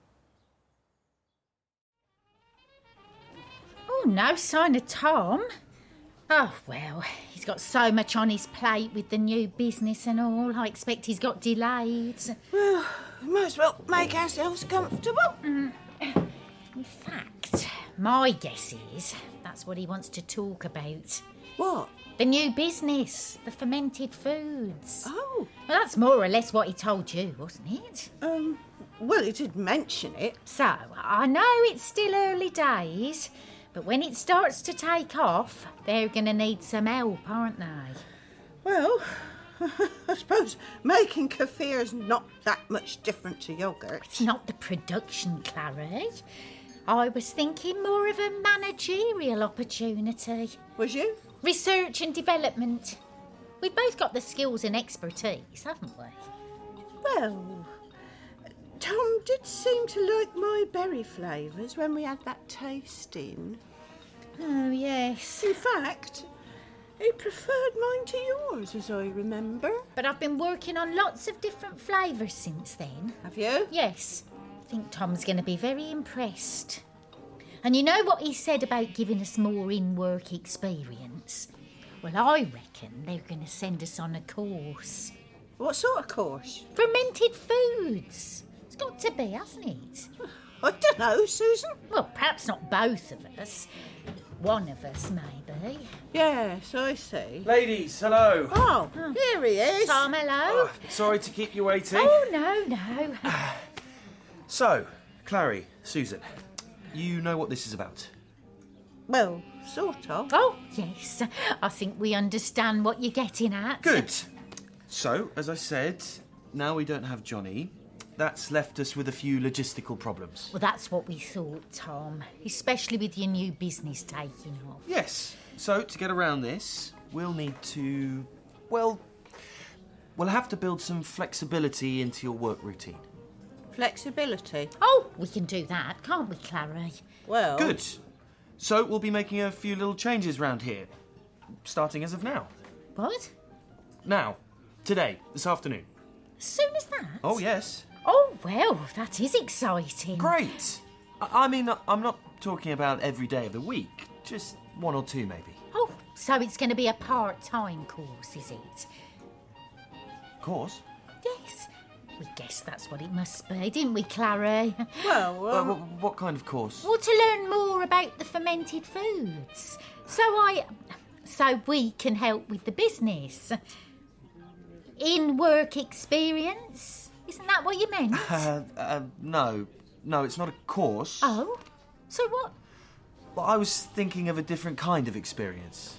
Oh, no sign of Tom. Oh, well, he's got so much on his plate with the new business and all. I expect he's got delayed. Well, we might as well make ourselves comfortable. In fact, my guess is that's what he wants to talk about. What? The new business, the fermented foods. Oh. Well, that's more or less what he told you, wasn't it? Well, he did mention it. So, I know it's still early days, but when it starts to take off, they're going to need some help, aren't they? Well, I suppose making kefir's not that much different to yoghurt. It's not the production, Clary. I was thinking more of a managerial opportunity. Was you? Research and development. We've both got the skills and expertise, haven't we? Well, Tom did seem to like my berry flavours when we had that tasting. Oh, yes. In fact, he preferred mine to yours, as I remember. But I've been working on lots of different flavours since then. Have you? Yes. I think Tom's going to be very impressed. And you know what he said about giving us more in-work experience? Well, I reckon they're going to send us on a course. What sort of course? Fermented foods. It's got to be, hasn't it? I don't know, Susan. Well, perhaps not both of us. One of us, maybe. Yes, I see. Ladies, hello. Oh, here he is. Tom, hello. Sorry to keep you waiting. Oh, no. So, Clary, Susan, you know what this is about? Well, sort of. Oh, yes. I think we understand what you're getting at. Good. So, as I said, now we don't have Johnny. That's left us with a few logistical problems. Well, that's what we thought, Tom. Especially with your new business taking off. Yes. So, to get around this, we'll need to... Well, we'll have to build some flexibility into your work routine. Flexibility? Oh, we can do that, can't we, Clary? Well... Good. So, we'll be making a few little changes round here. Starting as of now. What? Now. Today. This afternoon. As soon as that? Oh, yes. Oh, well, that is exciting. Great. I mean, I'm not talking about every day of the week. Just one or two, maybe. Oh, so it's going to be a part-time course, is it? Course? Yes. We guessed that's what it must be, didn't we, Clary? Well, what kind of course? Well, to learn more about the fermented foods. So we can help with the business. In-work experience? Isn't that what you meant? No, it's not a course. Oh? So what? Well, I was thinking of a different kind of experience.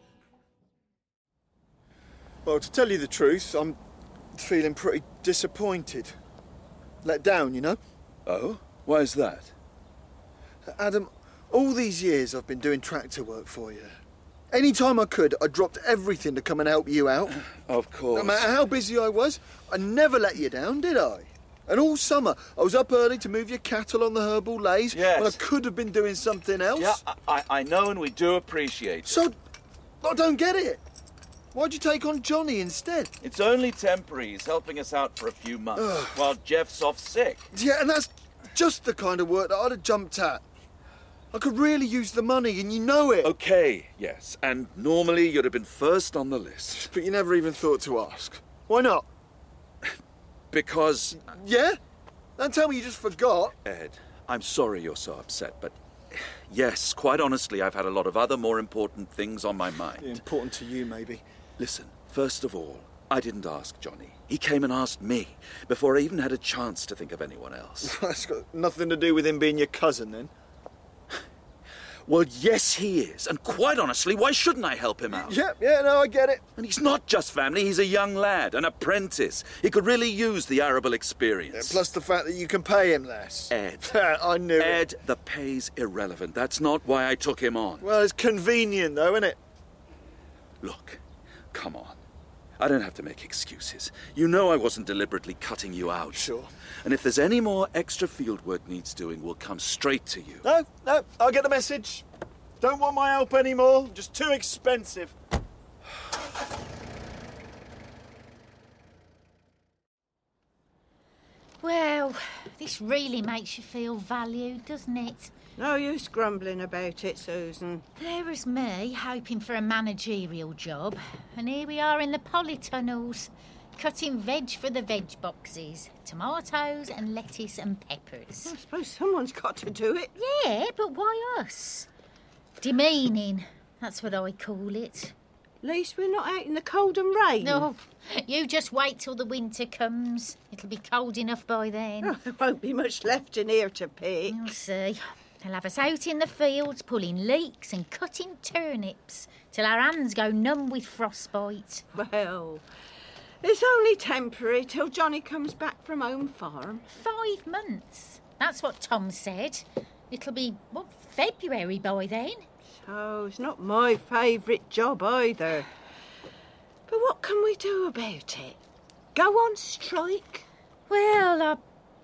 Well, to tell you the truth, I'm feeling pretty disappointed. Let down, you know? Oh? Why is that? Adam, all these years I've been doing tractor work for you. Any time I could, I dropped everything to come and help you out. Of course. No matter how busy I was, I never let you down, did I? And all summer, I was up early to move your cattle on the herbal lays. Yes. When I could have been doing something else. Yeah, I know, and we do appreciate it. So, I don't get it. Why'd you take on Johnny instead? It's only temporary. He's helping us out for a few months while Jeff's off sick. Yeah, and that's just the kind of work that I'd have jumped at. I could really use the money, and you know it. Okay, yes, and normally you'd have been first on the list. But you never even thought to ask. Why not? Because... Yeah? Don't tell me you just forgot. Ed, I'm sorry you're so upset, but... Yes, quite honestly, I've had a lot of other more important things on my mind. Yeah, important to you, maybe. Listen, first of all, I didn't ask Johnny. He came and asked me, before I even had a chance to think of anyone else. That's got nothing to do with him being your cousin, then? Well, yes, he is. And quite honestly, why shouldn't I help him out? Yeah, no, I get it. And he's not just family, he's a young lad, an apprentice. He could really use the arable experience. Plus the fact that you can pay him less. Ed. I knew it. Ed, the pay's irrelevant. That's not why I took him on. Well, it's convenient, though, isn't it? Look, come on. I don't have to make excuses. You know I wasn't deliberately cutting you out. Sure. And if there's any more extra field work needs doing, we'll come straight to you. No, I'll get the message. Don't want my help anymore. Just too expensive. Well, this really makes you feel valued, doesn't it? No use grumbling about it, Susan. There was me, hoping for a managerial job, and here we are in the polytunnels, cutting veg for the veg boxes. Tomatoes and lettuce and peppers. I suppose someone's got to do it. Yeah, but why us? Demeaning, that's what I call it. At least we're not out in the cold and rain. No, you just wait till the winter comes. It'll be cold enough by then. Oh, there won't be much left in here to pick. You'll see. They'll have us out in the fields pulling leeks and cutting turnips till our hands go numb with frostbite. Well, it's only temporary till Johnny comes back from home farm. 5 months. That's what Tom said. It'll be, February by then. So it's not my favourite job either. But what can we do about it? Go on strike? Well,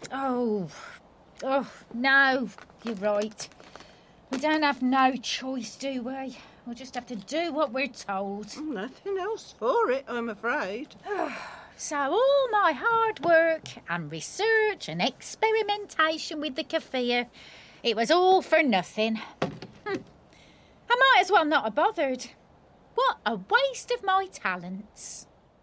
no, you're right. We don't have no choice, do we? We'll just have to do what we're told. Nothing else for it, I'm afraid. So all my hard work and research and experimentation with the kefir, it was all for nothing. I might as well not have bothered. What a waste of my talents.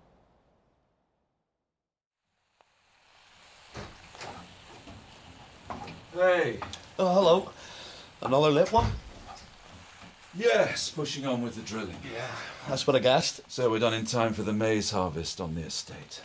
Hey. Oh, hello. Another late one? Yes, pushing on with the drilling. Yeah, that's what I guessed. So we're done in time for the maize harvest on the estate.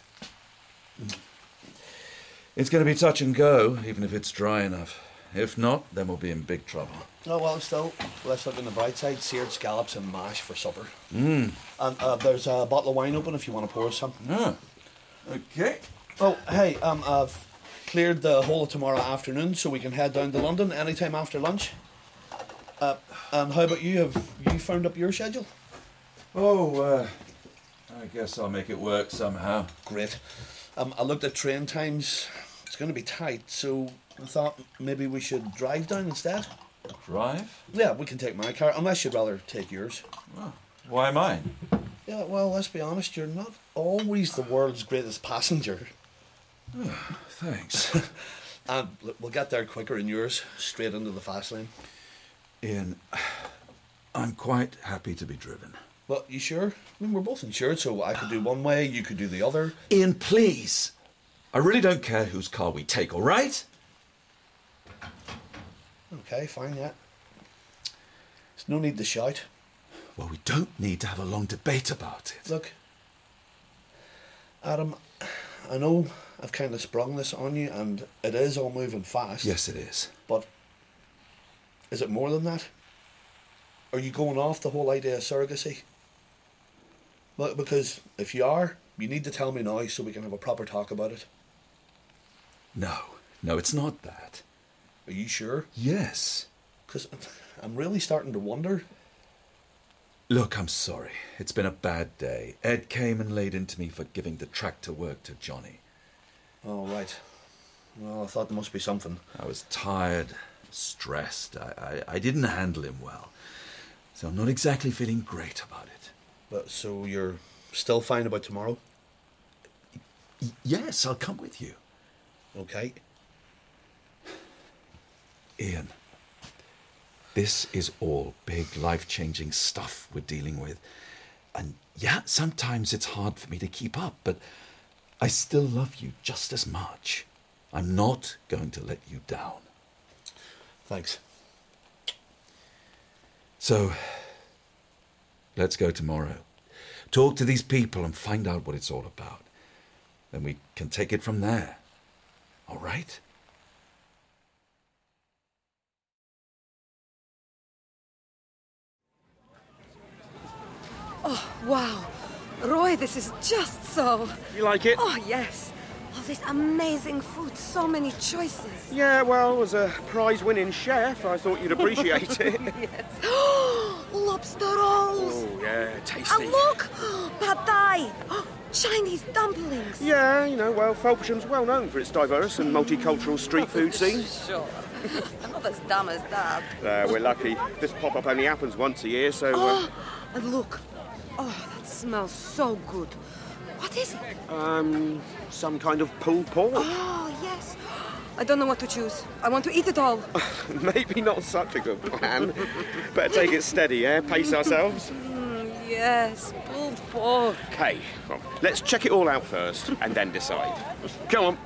It's going to be touch and go, even if it's dry enough. If not, then we'll be in big trouble. Oh, well, still, let's look on the bright side. Seared scallops and mash for supper. Mm. And there's a bottle of wine open if you want to pour us some. Ah, okay. Oh, hey, I've cleared the whole of tomorrow afternoon so we can head down to London anytime after lunch. And how about you? Have you found up your schedule? Oh, I guess I'll make it work somehow. Great. I looked at train times. It's going to be tight, so I thought maybe we should drive down instead. Drive? Yeah, we can take my car, unless you'd rather take yours. Oh, why mine? Yeah, well, let's be honest, you're not always the world's greatest passenger. Oh, thanks. And we'll get there quicker in yours, straight into the fast lane. Ian, I'm quite happy to be driven. Well, you sure? I mean, we're both insured, so I could do one way, you could do the other. Ian, please! I really don't care whose car we take, all right? Okay, fine, yeah. There's no need to shout. Well, we don't need to have a long debate about it. Look, Adam, I know I've kind of sprung this on you, and it is all moving fast. Yes, it is. But is it more than that? Are you going off the whole idea of surrogacy? Well, because if you are, you need to tell me now so we can have a proper talk about it. No, it's not that. Are you sure? Yes. Because I'm really starting to wonder. Look, I'm sorry. It's been a bad day. Ed came and laid into me for giving the tractor work to Johnny. Oh, right. Well, I thought there must be something. I was tired, stressed. I didn't handle him well. So I'm not exactly feeling great about it. But so you're still fine about tomorrow? Yes, I'll come with you. Okay. Ian, this is all big, life-changing stuff we're dealing with. And yeah, sometimes it's hard for me to keep up, but I still love you just as much. I'm not going to let you down. Thanks. So, let's go tomorrow. Talk to these people and find out what it's all about. Then we can take it from there. All right? Oh, wow. Roy, this is just so... You like it? Oh, yes. Oh, this amazing food, so many choices. Yeah, well, as a prize-winning chef, I thought you'd appreciate it. Yes. Lobster rolls. Oh, yeah, tasty. And look, pad thai. Chinese dumplings. Yeah, you know, well, Felpersham's well known for its diverse and multicultural street food scene. Sure. I'm not as dumb as that. We're lucky. This pop-up only happens once a year, so... And look. Oh, that smells so good. What is it? Some kind of pulled pork. Oh, yes. I don't know what to choose. I want to eat it all. Maybe not such a good plan. Better take it steady, yeah? Pace ourselves. Yes, pulled pork. Okay, well, let's check it all out first and then decide. Come on.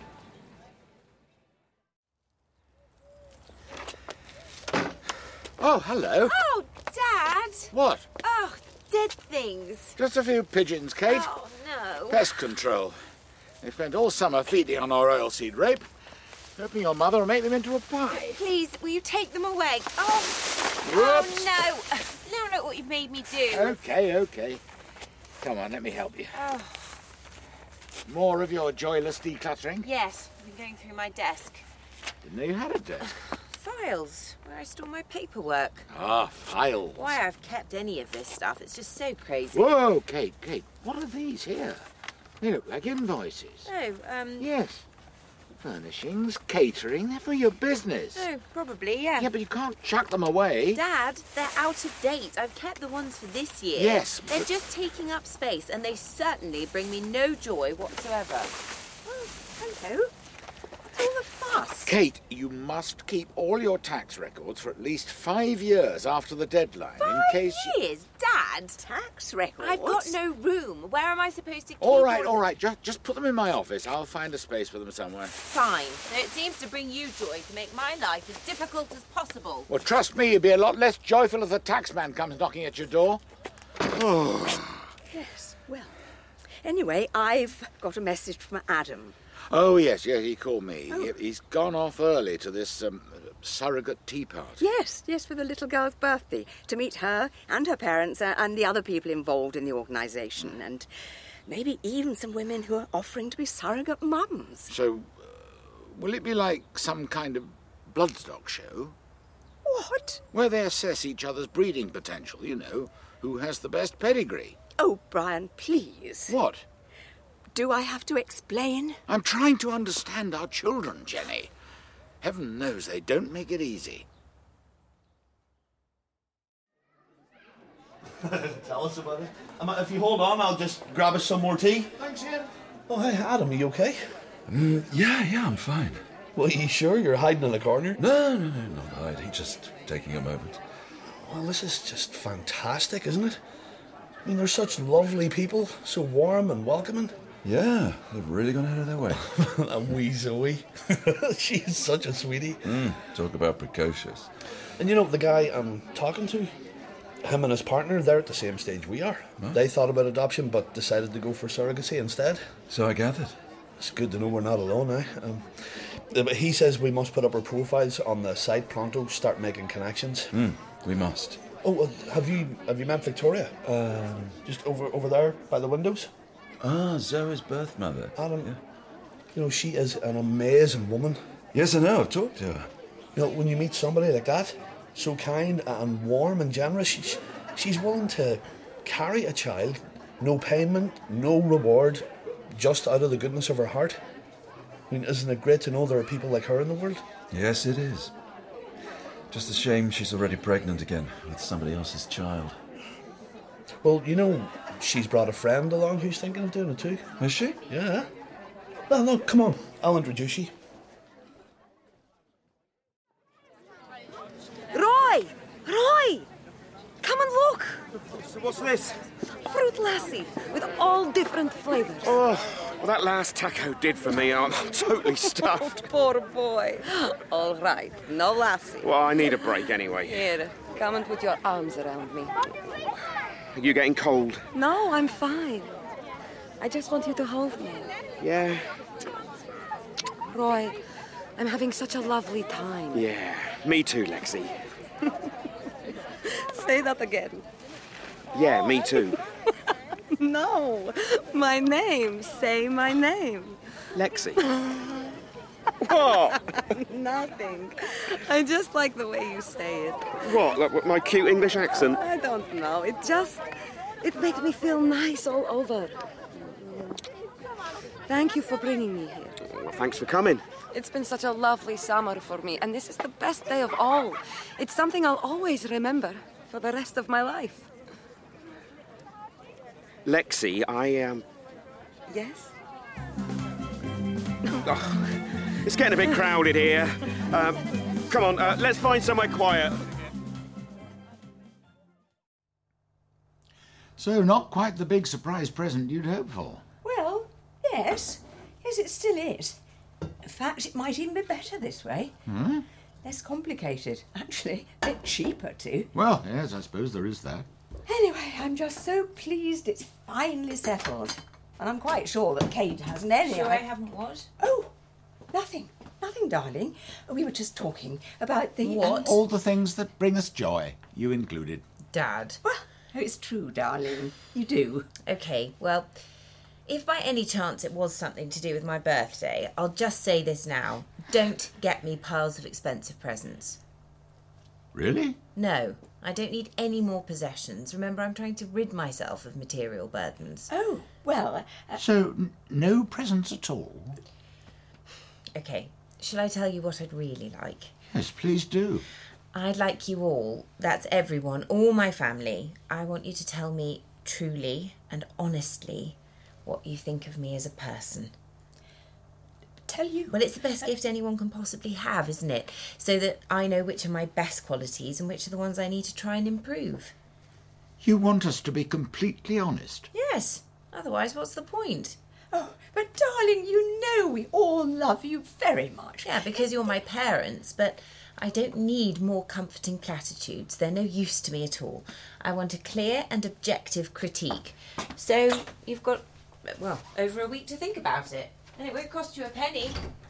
Oh, hello. Oh, Dad! What? Oh, dead things. Just a few pigeons, Kate. Oh, no. Pest control. They spent all summer feeding on our oilseed rape. Hoping your mother will make them into a pie. Please, will you take them away? Oh, Whoops. no. No, what you've made me do. Okay. Come on, let me help you. Oh. More of your joyless decluttering? Yes, I've been going through my desk. Didn't know you had a desk. Files, where I store my paperwork. Ah, files. Why I've kept any of this stuff, it's just so crazy. Whoa, Kate, what are these here? They look like invoices. Oh, Yes. Furnishings, catering, they're for your business. Oh, probably, yeah. Yeah, but you can't chuck them away. Dad, they're out of date. I've kept the ones for this year. Yes, They're just taking up space, and they certainly bring me no joy whatsoever. Oh, hello. What's all the fuss? Kate, you must keep all your tax records for at least 5 years after the deadline, in case you... Years, Dad? Tax records? I've got no room. Where am I supposed to keep All right. Just put them in my office. I'll find a space for them somewhere. Fine. Though it seems to bring you joy to make my life as difficult as possible. Well, trust me, you'll be a lot less joyful if the taxman comes knocking at your door. Yes, well. Anyway, I've got a message from Adam. Oh, yes, he called me. He's gone off early to this surrogate tea party. Yes, for the little girl's birthday, to meet her and her parents and the other people involved in the organisation, and maybe even some women who are offering to be surrogate mums. So, will it be like some kind of bloodstock show? What? Where they assess each other's breeding potential, you know, who has the best pedigree. Oh, Brian, please. What? Do I have to explain? I'm trying to understand our children, Jenny. Heaven knows they don't make it easy. Tell us about it. If you hold on, I'll just grab us some more tea. Thanks, Ian. Oh, hey, Adam, are you okay? Yeah, I'm fine. Well, are you sure you're hiding in a corner? No, not hiding, just taking a moment. Well, this is just fantastic, isn't it? I mean, they're such lovely people, so warm and welcoming. Yeah, they've really gone out of their way. And wee Zoe. She is such a sweetie. Talk about precocious. And you know, the guy I'm talking to, him and his partner, they're at the same stage we are. Huh? They thought about adoption, but decided to go for surrogacy instead. So I gathered. It's good to know we're not alone, But he says we must put up our profiles on the site pronto, start making connections. We must. Oh, have you met Victoria? Just over there by the windows? Ah, Zoe's birth mother. Adam, yeah. You know, she is an amazing woman. Yes, I know, I've talked to her. You know, when you meet somebody like that, so kind and warm and generous, she's willing to carry a child, no payment, no reward, just out of the goodness of her heart. I mean, isn't it great to know there are people like her in the world? Yes, it is. Just a shame she's already pregnant again with somebody else's child. Well, you know, she's brought a friend along who's thinking of doing it too. Is she? Yeah. Well, no, come on. I'll introduce you. Roy! Come and look! So what's this? Fruit lassi, with all different flavours. Oh, well, that last taco did for me. I'm totally stuffed. Oh, poor boy. All right, no lassi. Well, I need a break anyway. Here, come and put your arms around me. Are you getting cold? No, I'm fine. I just want you to hold me. Yeah. Roy, I'm having such a lovely time. Yeah, me too, Lexi. Say that again. Yeah, me too. No, my name. Say my name. Lexi. What? Nothing. I just like the way you say it. What, like my cute English accent? I don't know. It makes me feel nice all over. Thank you for bringing me here. Well, thanks for coming. It's been such a lovely summer for me, and this is the best day of all. It's something I'll always remember for the rest of my life. Lexi, Yes? Oh, it's getting a bit crowded here. Come on, let's find somewhere quiet. So, not quite the big surprise present you'd hoped for. Well, yes. Yes, it still is. In fact, it might even be better this way. Hmm? Less complicated. Actually, a bit cheaper, too. Well, yes, I suppose there is that. Anyway, I'm just so pleased it's finally settled. And I'm quite sure that Kate hasn't any... Sure I haven't what? Oh, nothing. Nothing, darling. We were just talking about the... What? All the things that bring us joy, you included. Dad. Well, it's true, darling. You do. Okay, well, if by any chance it was something to do with my birthday, I'll just say this now. Don't get me piles of expensive presents. Really? No, I don't need any more possessions. Remember, I'm trying to rid myself of material burdens. Oh, well... So, no presents at all? Okay, shall I tell you what I'd really like? Yes, please do. I'd like you all, that's everyone, all my family, I want you to tell me truly and honestly what you think of me as a person. Tell you? Well, it's the best gift anyone can possibly have, isn't it? So that I know which are my best qualities and which are the ones I need to try and improve. You want us to be completely honest? Yes. Otherwise, what's the point? Oh, but darling, you know we all love you very much. Yeah, because you're my parents, but I don't need more comforting platitudes. They're no use to me at all. I want a clear and objective critique. So you've got, well, over a week to think about it. And it won't cost you a penny.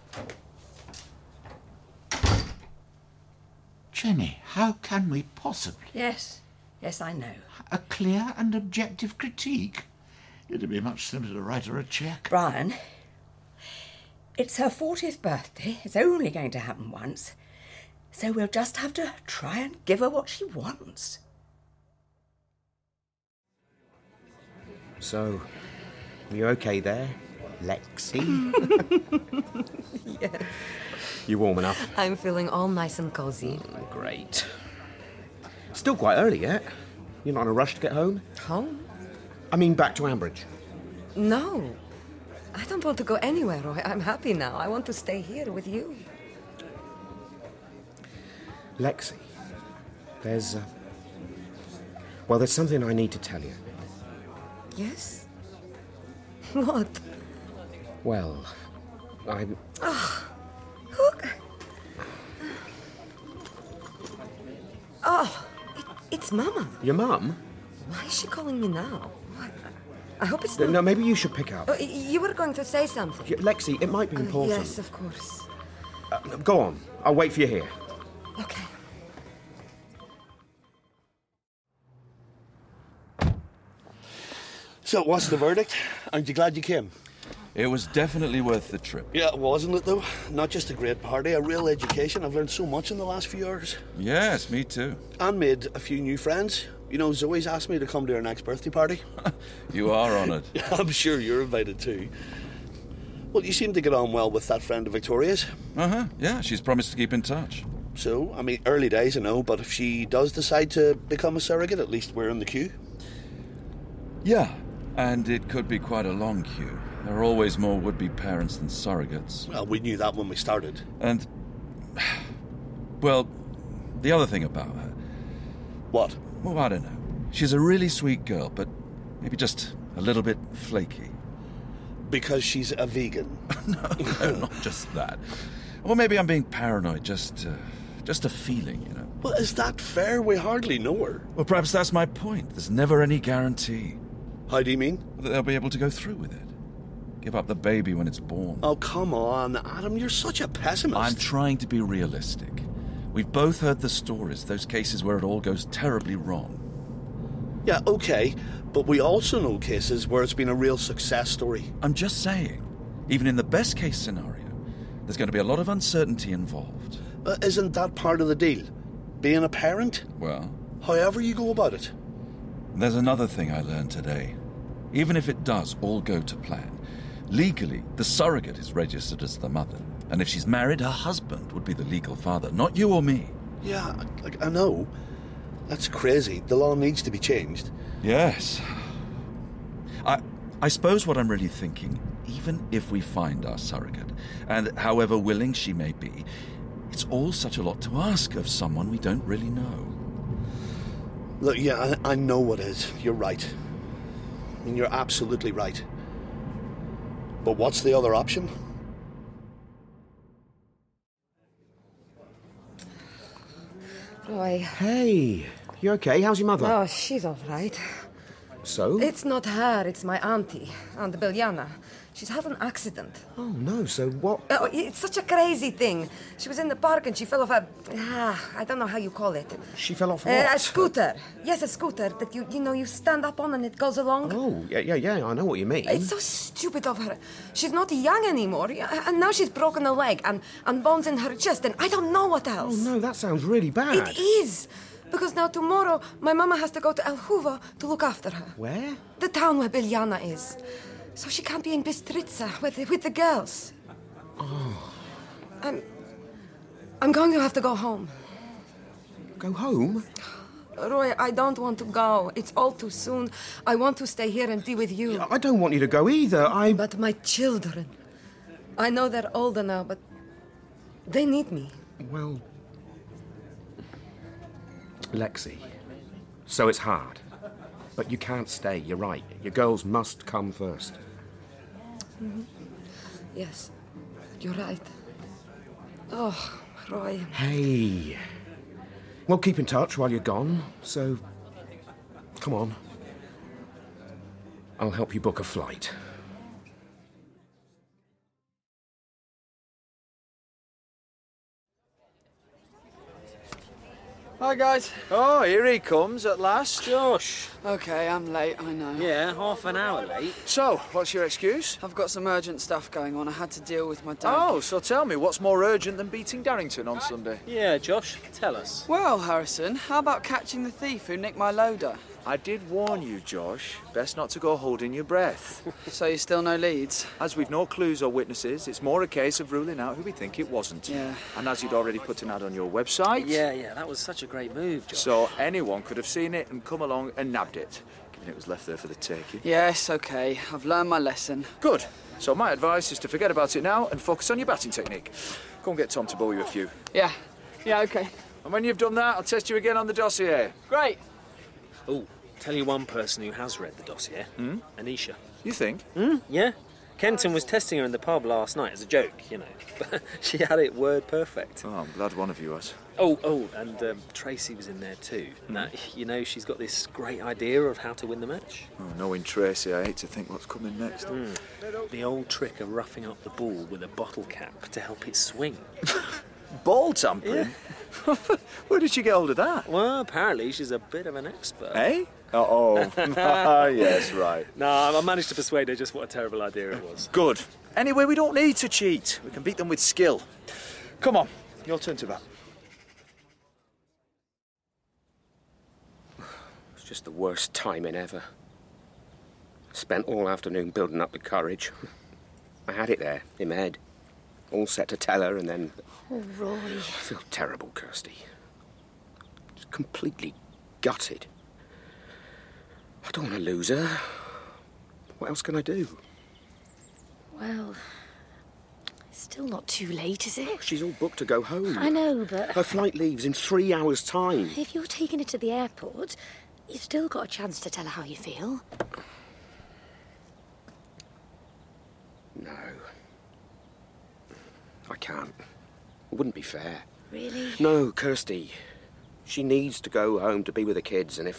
Jenny, how can we possibly? Yes, I know. A clear and objective critique? It'd be much simpler to write her a cheque. Brian, it's her 40th birthday. It's only going to happen once. So we'll just have to try and give her what she wants. So, are you okay there, Lexi? Yes. You warm enough? I'm feeling all nice and cosy. Great. Still quite early yet. You're not in a rush to get home? Home? I mean, back to Ambridge. No. I don't want to go anywhere, Roy. I'm happy now. I want to stay here with you. Lexi, there's something I need to tell you. Yes? What? Well, I'm... It's Mama. Your mum? Why is she calling me now? I hope it's No, maybe you should pick up. Oh, you were going to say something. Lexi, it might be important. Yes, of course. Go on. I'll wait for you here. Okay. So, what's the verdict? Aren't you glad you came? It was definitely worth the trip. Yeah, wasn't it, though? Not just a great party, a real education. I've learned so much in the last few hours. Yes, me too. And made a few new friends. You know, Zoe's asked me to come to her next birthday party. You are honoured. I'm sure you're invited too. Well, you seem to get on well with that friend of Victoria's. Uh-huh, yeah, she's promised to keep in touch. So, I mean, early days, I know, but if she does decide to become a surrogate, at least we're in the queue. Yeah, and it could be quite a long queue. There are always more would-be parents than surrogates. Well, we knew that when we started. And, well, the other thing about her... What? Well, I don't know. She's a really sweet girl, but maybe just a little bit flaky. Because she's a vegan? No, not just that. Or maybe I'm being paranoid, just a feeling, you know. Well, is that fair? We hardly know her. Well, perhaps that's my point. There's never any guarantee. How do you mean? That they'll be able to go through with it. Give up the baby when it's born. Oh, come on, Adam, you're such a pessimist. I'm trying to be realistic. We've both heard the stories, those cases where it all goes terribly wrong. Yeah, okay, but we also know cases where it's been a real success story. I'm just saying, even in the best case scenario, there's going to be a lot of uncertainty involved. Isn't that part of the deal? Being a parent? Well, however you go about it. There's another thing I learned today. Even if it does all go to plan, legally, the surrogate is registered as the mother. And if she's married, her husband would be the legal father, not you or me. Yeah, I know. That's crazy. The law needs to be changed. Yes. I suppose what I'm really thinking, even if we find our surrogate, and however willing she may be, it's all such a lot to ask of someone we don't really know. Look, yeah, I know what is. You're right. I mean, you're absolutely right. But what's the other option? Roy. Hey, you okay? How's your mother? Oh, she's all right. So? It's not her, it's my auntie, Aunt Biljana. She's had an accident. Oh, no, so what? Oh, it's such a crazy thing. She was in the park and she fell off a... I don't know how you call it. She fell off what? A scooter. Yes, a scooter that you stand up on and it goes along. Oh, yeah, I know what you mean. It's so stupid of her. She's not young anymore, and now she's broken a leg and bones in her chest, and I don't know what else. Oh, no, that sounds really bad. It is. Because now tomorrow, my mama has to go to El Huva to look after her. Where? The town where Biljana is. So she can't be in Bistritza with the girls. Oh. I'm going to have to go home. Go home? Roy, I don't want to go. It's all too soon. I want to stay here and be with you. I don't want you to go either. But my children. I know they're older now, but they need me. Well... Lexi, so it's hard. But you can't stay, you're right. Your girls must come first. Mm-hmm. Yes, you're right. Oh, Roy. Hey. Well, keep in touch while you're gone, so... Come on. I'll help you book a flight. Hi, guys. Oh, here he comes at last. Josh. Okay, I'm late, I know. Yeah, half an hour late. So, what's your excuse? I've got some urgent stuff going on. I had to deal with my dad. Oh, so tell me, what's more urgent than beating Darrington on Sunday? Yeah, Josh, tell us. Well, Harrison, how about catching the thief who nicked my loader? I did warn you, Josh. Best not to go holding your breath. So you still no leads? As we've no clues or witnesses, it's more a case of ruling out who we think it wasn't. Yeah. And as you'd already put an ad on your website... Yeah, that was such a great move, Josh. So anyone could have seen it and come along and nabbed it, given it was left there for the taking. Yes, OK. I've learned my lesson. Good. So my advice is to forget about it now and focus on your batting technique. Go and get Tom to bowl you a few. Yeah, OK. And when you've done that, I'll test you again on the dossier. Great. Oh, tell you one person who has read the dossier. Anisha. You think? Yeah. Kenton was testing her in the pub last night as a joke, you know. But she had it word perfect. Oh, I'm glad one of you has. Oh, and Tracy was in there too. Now, you know, she's got this great idea of how to win the match. Oh, knowing Tracy, I hate to think what's coming next. The old trick of roughing up the ball with a bottle cap to help it swing. Ball tampering? Yeah. Where did she get hold of that? Well, apparently she's a bit of an expert. Eh? Yes, right. No, I managed to persuade her just what a terrible idea it was. Good. Anyway, we don't need to cheat. We can beat them with skill. Come on, your turn to bat. It's just the worst timing ever. Spent all afternoon building up the courage. I had it there, in my head. All set to tell her, and then... Oh, Roy. I feel terrible, Kirsty. Just completely gutted. I don't want to lose her. What else can I do? Well, it's still not too late, is it? She's all booked to go home. I know, but... Her flight leaves in 3 hours' time. If you're taking her to the airport, you've still got a chance to tell her how you feel. No. I can't. It wouldn't be fair. Really? No, Kirsty. She needs to go home to be with the kids, and if...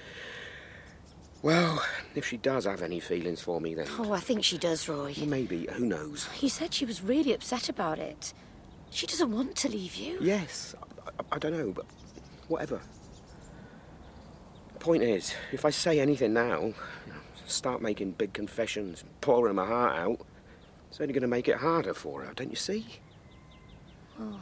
Well, if she does have any feelings for me, then... Oh, I think she does, Roy. Well, maybe. Who knows? You said she was really upset about it. She doesn't want to leave you. Yes. I don't know, but whatever. point is, if I say anything now, start making big confessions, pouring my heart out, it's only going to make it harder for her, don't you see? Oh.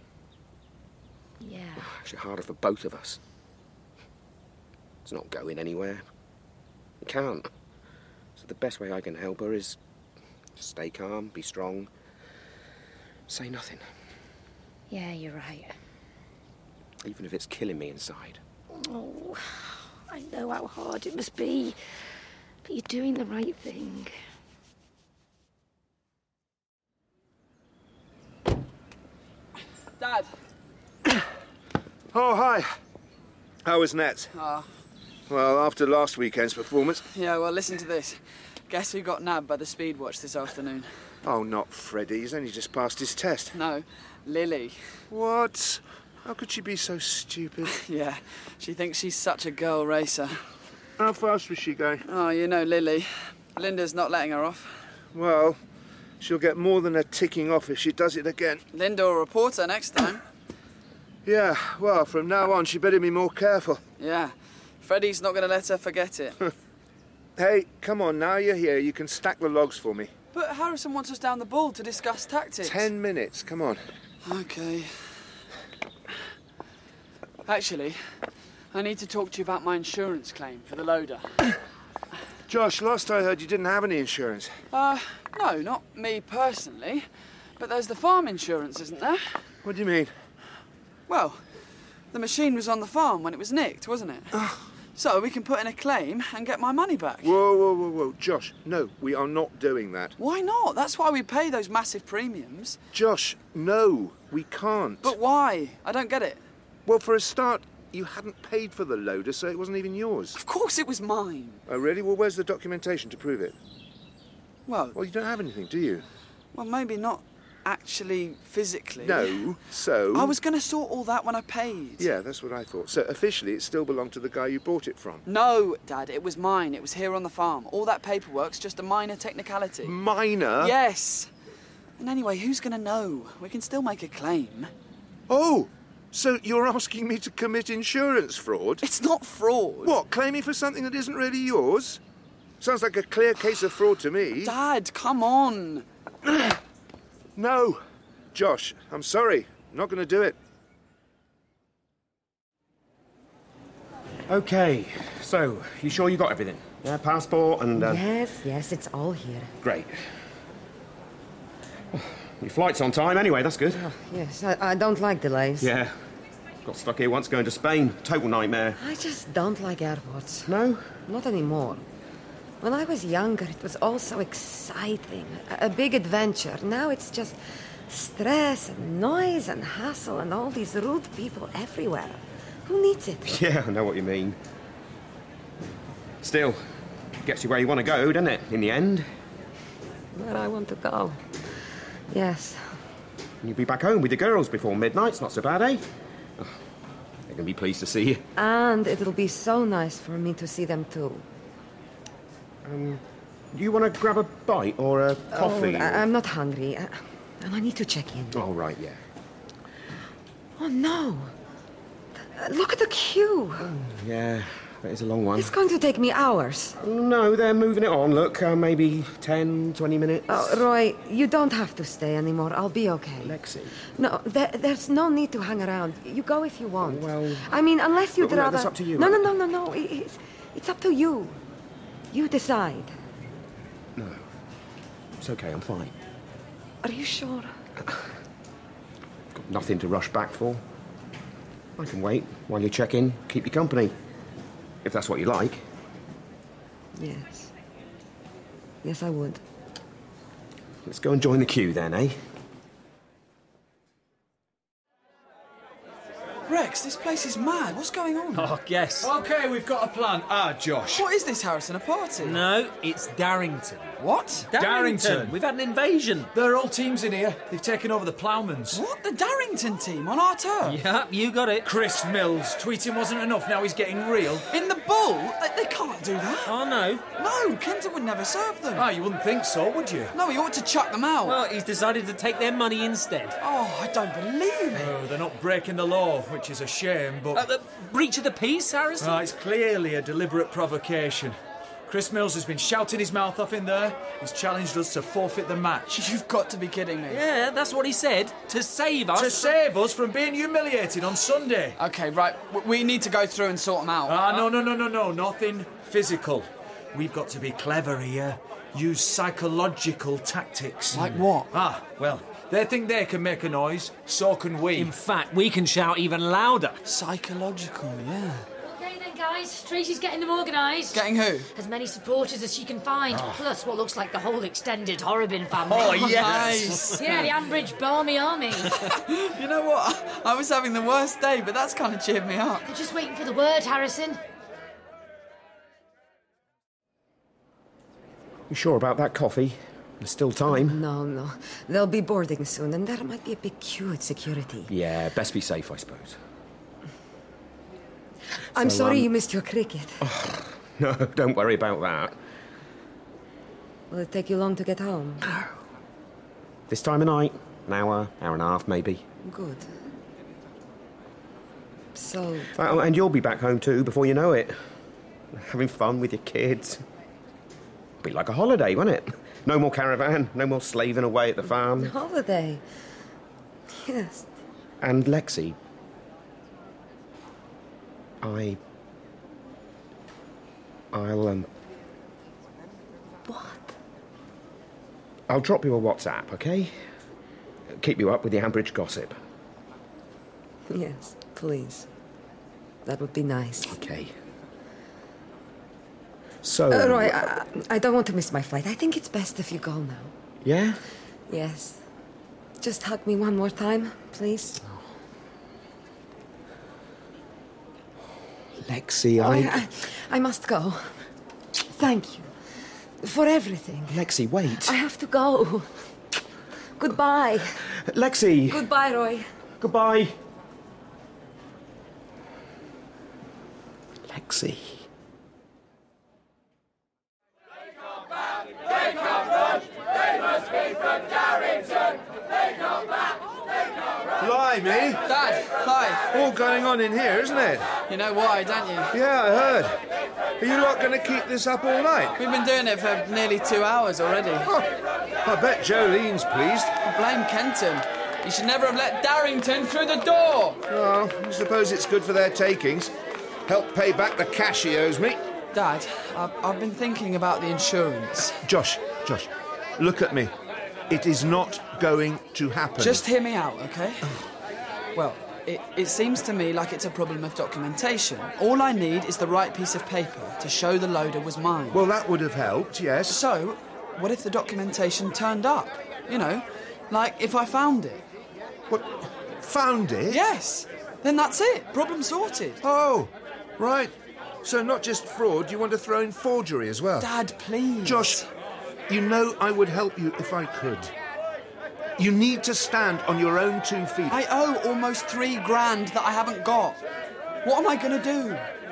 Yeah. Actually harder for both of us. It's not going anywhere. It can't. So the best way I can help her is stay calm, be strong, say nothing. Yeah, you're right. Even if it's killing me inside. Oh, I know how hard it must be, but you're doing the right thing. Dad. Oh, hi. How was Nets? Well, after last weekend's performance... Yeah, well, listen to this. Guess who got nabbed by the speed watch this afternoon? Oh, not Freddie. He's only just passed his test. No, Lily. What? How could she be so stupid? Yeah, she thinks she's such a girl racer. How fast was she going? Oh, you know Lily. Linda's not letting her off. Well, she'll get more than a ticking off if she does it again. Linda will report her next time. Yeah, well, from now on, she better be more careful. Yeah, Freddie's not going to let her forget it. Hey, come on, now you're here, you can stack the logs for me. But Harrison wants us down the Bull to discuss tactics. 10 minutes, come on. OK. Actually, I need to talk to you about my insurance claim for the loader. Josh, last I heard you didn't have any insurance. No, not me personally. But there's the farm insurance, isn't there? What do you mean? Well, the machine was on the farm when it was nicked, wasn't it? So we can put in a claim and get my money back. Whoa. Josh, no, we are not doing that. Why not? That's why we pay those massive premiums. Josh, no, we can't. But why? I don't get it. Well, for a start, you hadn't paid for the loader, so it wasn't even yours. Of course it was mine. Oh, really? Well, where's the documentation to prove it? Well, you don't have anything, do you? Well, maybe not actually physically. No, so... I was going to sort all that when I paid. Yeah, that's what I thought. So officially it still belonged to the guy you bought it from? No, Dad, it was mine. It was here on the farm. All that paperwork's just a minor technicality. Minor? Yes. And anyway, who's going to know? We can still make a claim. Oh, so you're asking me to commit insurance fraud? It's not fraud. What, claiming for something that isn't really yours? Sounds like a clear case of fraud to me. Dad, come on. No. Josh, I'm sorry. I'm not going to do it. OK, so, you sure you got everything? Yeah, passport and... Yes, it's all here. Great. Your flight's on time anyway, that's good. Oh, yes, I don't like delays. Yeah. Got stuck here once going to Spain. Total nightmare. I just don't like airports. No? Not anymore. When I was younger, it was all so exciting. A big adventure. Now it's just stress and noise and hassle and all these rude people everywhere. Who needs it? Yeah, I know what you mean. Still, gets you where you want to go, doesn't it, in the end? Where I want to go. Yes. You'll be back home with the girls before midnight. It's not so bad, eh? Oh, they're going to be pleased to see you. And it'll be so nice for me to see them too. Do you want to grab a bite or a coffee? I'm not hungry. And I need to check in. Oh, right, yeah. Oh, no. Look at the queue. Yeah, that is a long one. It's going to take me hours. No, they're moving it on. Look, maybe 10, 20 minutes. Oh, Roy, you don't have to stay anymore. I'll be okay. Lexi? No, there's no need to hang around. You go if you want. Well... I mean, unless you'd rather... That's up to you. No. It's up to you. You decide. No. It's okay, I'm fine. Are you sure? I've got nothing to rush back for. I can wait while you check in, keep you company. If that's what you like. Yes. Yes, I would. Let's go and join the queue then, eh? Rex, this place is mad. What's going on? Oh, guess. OK, we've got a plan. Josh. What is this, Harrison? A party? No, it's Darrington. What? Darrington. We've had an invasion. There are all teams in here. They've taken over the Ploughmans. What? The Darrington team on our turf? Yep, you got it. Chris Mills. Tweeting wasn't enough, now he's getting real. In the Bull? They can't do that. Oh, no. No, Kenton would never serve them. You wouldn't think so, would you? No, he ought to chuck them out. Well, he's decided to take their money instead. Oh, I don't believe it. Oh, they're not breaking the law. which is a shame, but... The breach of the peace, Harrison? It's clearly a deliberate provocation. Chris Mills has been shouting his mouth off in there. He's challenged us to forfeit the match. You've got to be kidding me. Yeah, that's what he said. To save us. To save us from being humiliated on Sunday. OK, right. We need to go through and sort them out. No. Nothing physical. We've got to be clever here. Use psychological tactics. Like what? Well, they think they can make a noise, so can we. In fact, we can shout even louder. Psychological, yeah. OK then, guys. Tracy's getting them organised. Getting who? As many supporters as she can find. Plus what looks like the whole extended Horrobin family. Oh, yes. Nice. Yeah, the Ambridge Barmy Army. You know what? I was having the worst day, but that's kind of cheered me up. We're just waiting for the word, Harrison. You sure about that coffee? There's still time. No. They'll be boarding soon, and there might be a big queue at security. Yeah, best be safe, I suppose. I'm sorry you missed your cricket. Oh, no, don't worry about that. Will it take you long to get home? This time of night, an hour and a half, maybe. Good. So... And you'll be back home too before you know it. Having fun with your kids. Be like a holiday, won't it? No more caravan, no more slaving away at the farm. Holiday. Yes. And Lexi. I'll What? I'll drop you a WhatsApp, okay? Keep you up with the Ambridge gossip. Yes, please. That would be nice. Okay. So... Roy, I don't want to miss my flight. I think it's best if you go now. Yeah? Yes. Just hug me one more time, please. Lexi, I must go. Thank you. For everything. Lexi, wait. I have to go. Goodbye. Lexi! Goodbye, Roy. Goodbye. Lexi. They come rush, they must be from Darrington. They come back, they come rush. Blimey! Dad, hi. All going on in here, isn't it? You know why, don't you? Yeah, I heard. Are you lot going to keep this up all night? We've been doing it for nearly 2 hours already. I bet Jolene's pleased. Blame Kenton. You should never have let Darrington through the door. Oh, I suppose it's good for their takings. Help pay back the cash he owes me. Dad, I've been thinking about the insurance. Josh, look at me. It is not going to happen. Just hear me out, OK? Well, it seems to me like it's a problem of documentation. All I need is the right piece of paper to show the loader was mine. Well, that would have helped, yes. So, what if the documentation turned up? You know, like if I found it. What? Found it? Yes. Then that's it. Problem sorted. Oh, right. So not just fraud, you want to throw in forgery as well? Dad, please. Josh, you know I would help you if I could. You need to stand on your own 2 feet. I owe almost $3,000 that I haven't got. What am I going to do?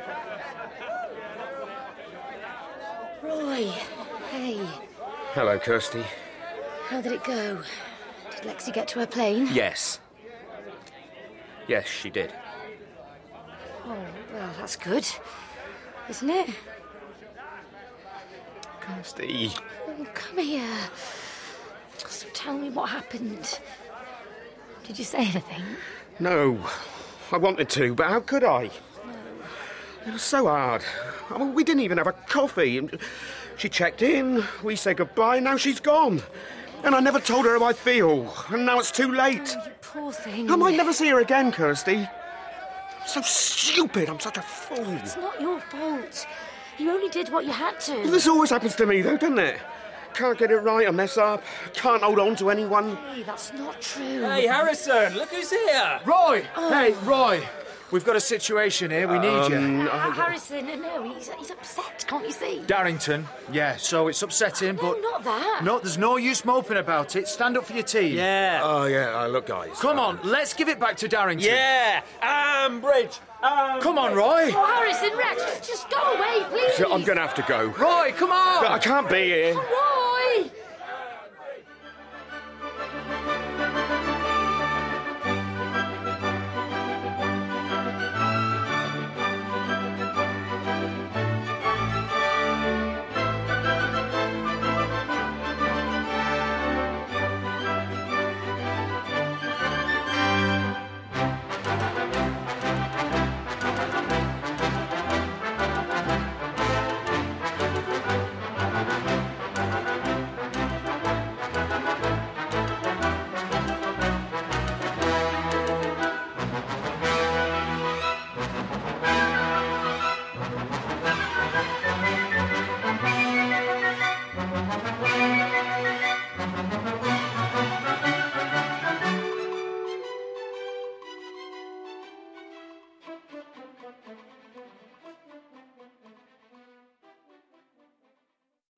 Roy, hey. Hello, Kirsty. How did it go? Did Lexi get to her plane? Yes. Yes, she did. Oh, well, that's good, isn't it? Kirsty. Oh, come here. So tell me what happened. Did you say anything? No. I wanted to, but how could I? No. It was so hard. I mean, we didn't even have a coffee. She checked in, we said goodbye, now she's gone. And I never told her how I feel, and now it's too late. Oh, you poor thing. I might never see her again, Kirsty. I'm so stupid, I'm such a fool. It's not your fault. You only did what you had to. Well, this always happens to me, though, doesn't it? Can't get it right, I mess up. Can't hold on to anyone. Hey, that's not true. Hey, Harrison, look who's here. Roy! Oh. Hey, Roy! We've got a situation here, we need you. Harrison, no, he's upset, can't you see? Darrington, yeah, so it's upsetting, but... No, not that. No, there's no use moping about it. Stand up for your team. Yeah. Oh, yeah, look, guys. Come on, let's give it back to Darrington. Yeah, Ambridge. Come on, Roy. Oh, Harrison, Rex, just go away, please. I'm going to have to go. Roy, come on. I can't be here. Roy!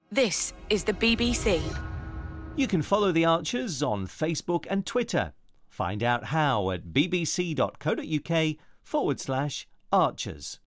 This is the BBC. You can follow the Archers on Facebook and Twitter. Find out how at bbc.co.uk/Archers.